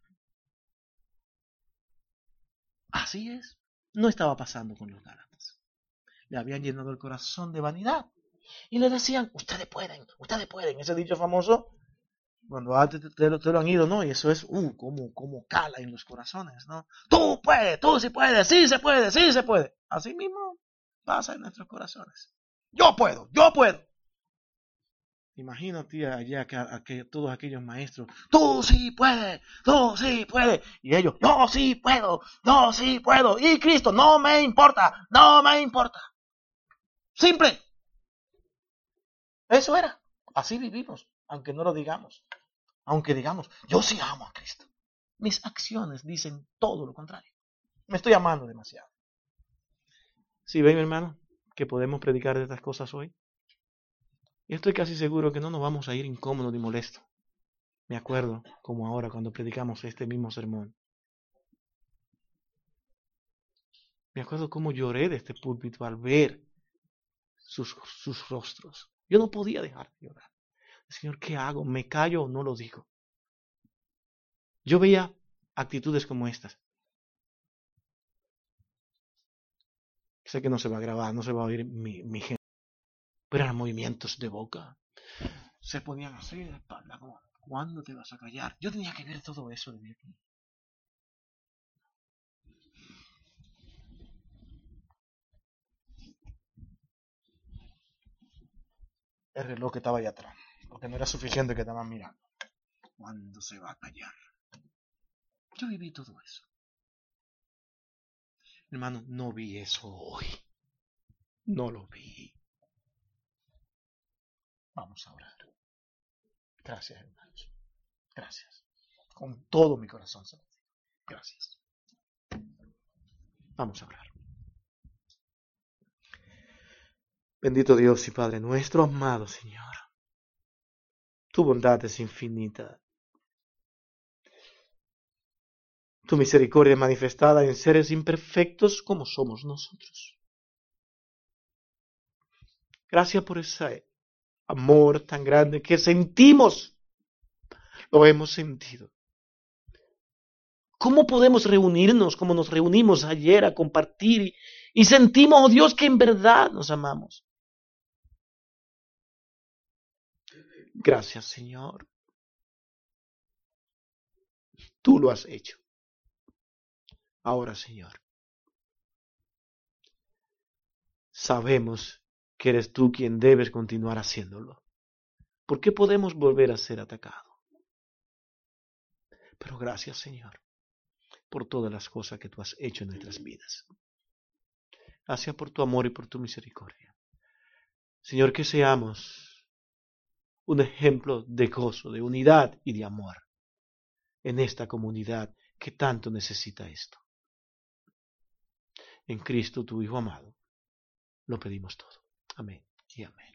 Así es. No estaba pasando con los Gálatas. Le habían llenado el corazón de vanidad. Y le decían, ustedes pueden, ustedes pueden. Ese dicho famoso, cuando antes te, te, te lo han ido, ¿no? Y eso es, uh, como, como cala en los corazones, ¿no? Tú puedes, tú sí puedes, sí se puede, sí se puede. Así mismo pasa en nuestros corazones. Yo puedo, yo puedo. Imagínate allá que, a, que todos aquellos maestros, tú sí puedes, tú sí puedes. Y ellos, yo sí puedo, yo sí puedo. Y Cristo, no me importa, no me importa. Simple. Eso era. Así vivimos, aunque no lo digamos. Aunque digamos, yo sí amo a Cristo. Mis acciones dicen todo lo contrario. Me estoy amando demasiado. ¿Sí ven, hermano, que podemos predicar de estas cosas hoy? Y estoy casi seguro que no nos vamos a ir incómodos ni molestos. Me acuerdo, como ahora, cuando predicamos este mismo sermón. Me acuerdo cómo lloré de este púlpito al ver sus, sus rostros. Yo no podía dejar de llorar. Señor, ¿qué hago? ¿Me callo o no lo digo? Yo veía actitudes como estas. Sé que no se va a grabar, no se va a oír mi, mi gente. Pero eran movimientos de boca. Se ponían así de espalda, como, ¿cuándo te vas a callar? Yo tenía que ver todo eso de aquí. El reloj que estaba allá atrás, porque no era suficiente que estaban mirando. ¿Cuándo se va a callar? Yo viví todo eso. Hermano, no vi eso hoy. No lo vi. Vamos a orar. Gracias, hermanos. Gracias. Con todo mi corazón se lo digo. Gracias. Vamos a orar. Bendito Dios y Padre nuestro, amado Señor. Tu bondad es infinita. Tu misericordia manifestada en seres imperfectos como somos nosotros. Gracias por ese amor tan grande que sentimos. Lo hemos sentido. ¿Cómo podemos reunirnos como nos reunimos ayer a compartir y, y sentimos, oh Dios, que en verdad nos amamos? Gracias, Señor. Tú lo has hecho. Ahora, Señor, sabemos que eres tú quien debes continuar haciéndolo. ¿Por qué podemos volver a ser atacados? Pero gracias, Señor, por todas las cosas que tú has hecho en nuestras vidas. Gracias por tu amor y por tu misericordia. Señor, que seamos un ejemplo de gozo, de unidad y de amor en esta comunidad que tanto necesita esto. En Cristo, tu Hijo amado, lo pedimos todo. Amén y amén.